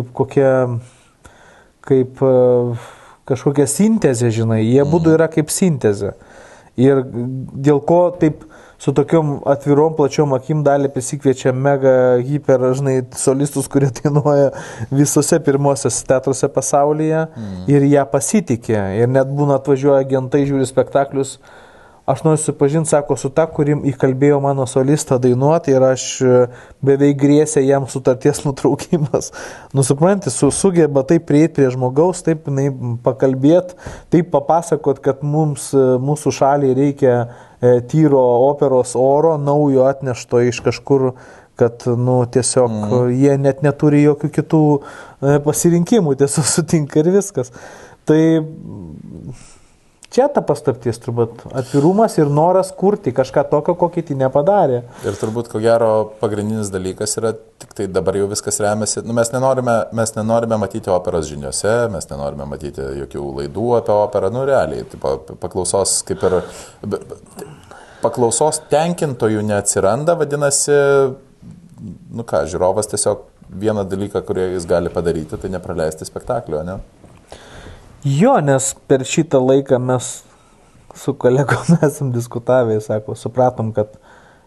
kaip kažkokia sintezė, žinai. Jie būdų yra kaip sintezė. Ir dėl ko taip su tokiom atvirom, plačiom akim dalį prisikviečia mega hiper, žinai, solistus, kurie dainuoja visose pirmosios teatruose pasaulyje ir ją pasitikė. Ir net būna atvažiuoja agentai, žiūri spektaklius. Aš noriu supažinti, sako, su ta, kurim įkalbėjo mano solistą dainuoti ir aš beveik grėsė jam sutarties nutraukimas. Nusipranti, sugeba taip prieiti prie žmogaus, taip pakalbėti, taip papasakot, kad mūsų šaliai reikia tyro operos oro, naujo atnešto iš kažkur, kad tiesiog jie net neturi jokių kitų pasirinkimų, tiesiog sutinka ir viskas. Tai čia ta paslaptis turbūt, atvirumas ir noras kurti kažką tokio, ko kiti nepadarė. Ir turbūt, ko gero, pagrindinis dalykas yra, tik tai dabar jau viskas remiasi, mes nenorime matyti operos žiniuose, mes nenorime matyti jokių laidų apie operą, realiai, paklausos kaip ir, paklausos tenkintojų neatsiranda, vadinasi, žiūrovas tiesiog vieną dalyką, kurį jis gali padaryti, tai nepraleisti spektaklio, ne? Jo, nes per šitą laiką mes su kolegom esam diskutavę, sako, supratom, kad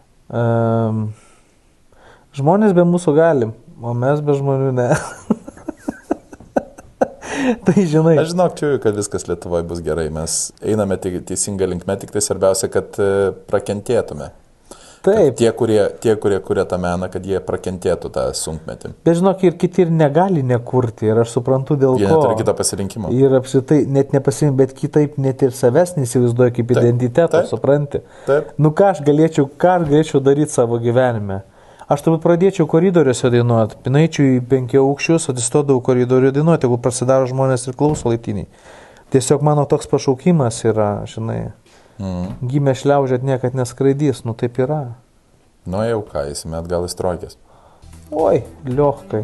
žmonės be mūsų galim, o mes be žmonių ne. Tai žinai. Aš žinokčiau, kad viskas Lietuvoje bus gerai, mes einame teisinga linkme, tik tai svarbiausia, kad prakentėtume. Taip. Tie, kurie kuria tą meną, kad jie prakentėtų tą sunkmetį. Bet žinok, ir kiti ir negali nekurti, ir aš suprantu dėl ko. Jie neturi kito pasirinkimo. Ir apsitai net nepasirinkti, bet kitaip net ir savęs neįsivaizduoja kaip identiteto, supranti. Taip. Ką aš galėčiau daryti savo gyvenime? Aš turbūt pradėčiau koridoriuose dainuoti, pinaičiau į 5 aukščius, atsistodavau koridorių dainuoti, jeigu prasidaro žmonės ir klauso laiptiniai. Tiesiog mano toks pašaukimas yra, žinai, gimė šliaužėt niekad neskraidys, nu taip yra. Nu jau ką, įsime atgal į strojkės. Oi, liogkai.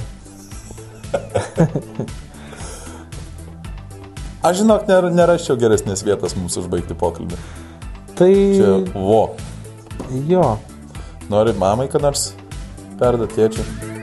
Aš žinok, neraščiau geresnės vietos mums užbaigti pokalbį. Tai... Čia, Jo. Nori mamai, kad nors perduot tėčiui?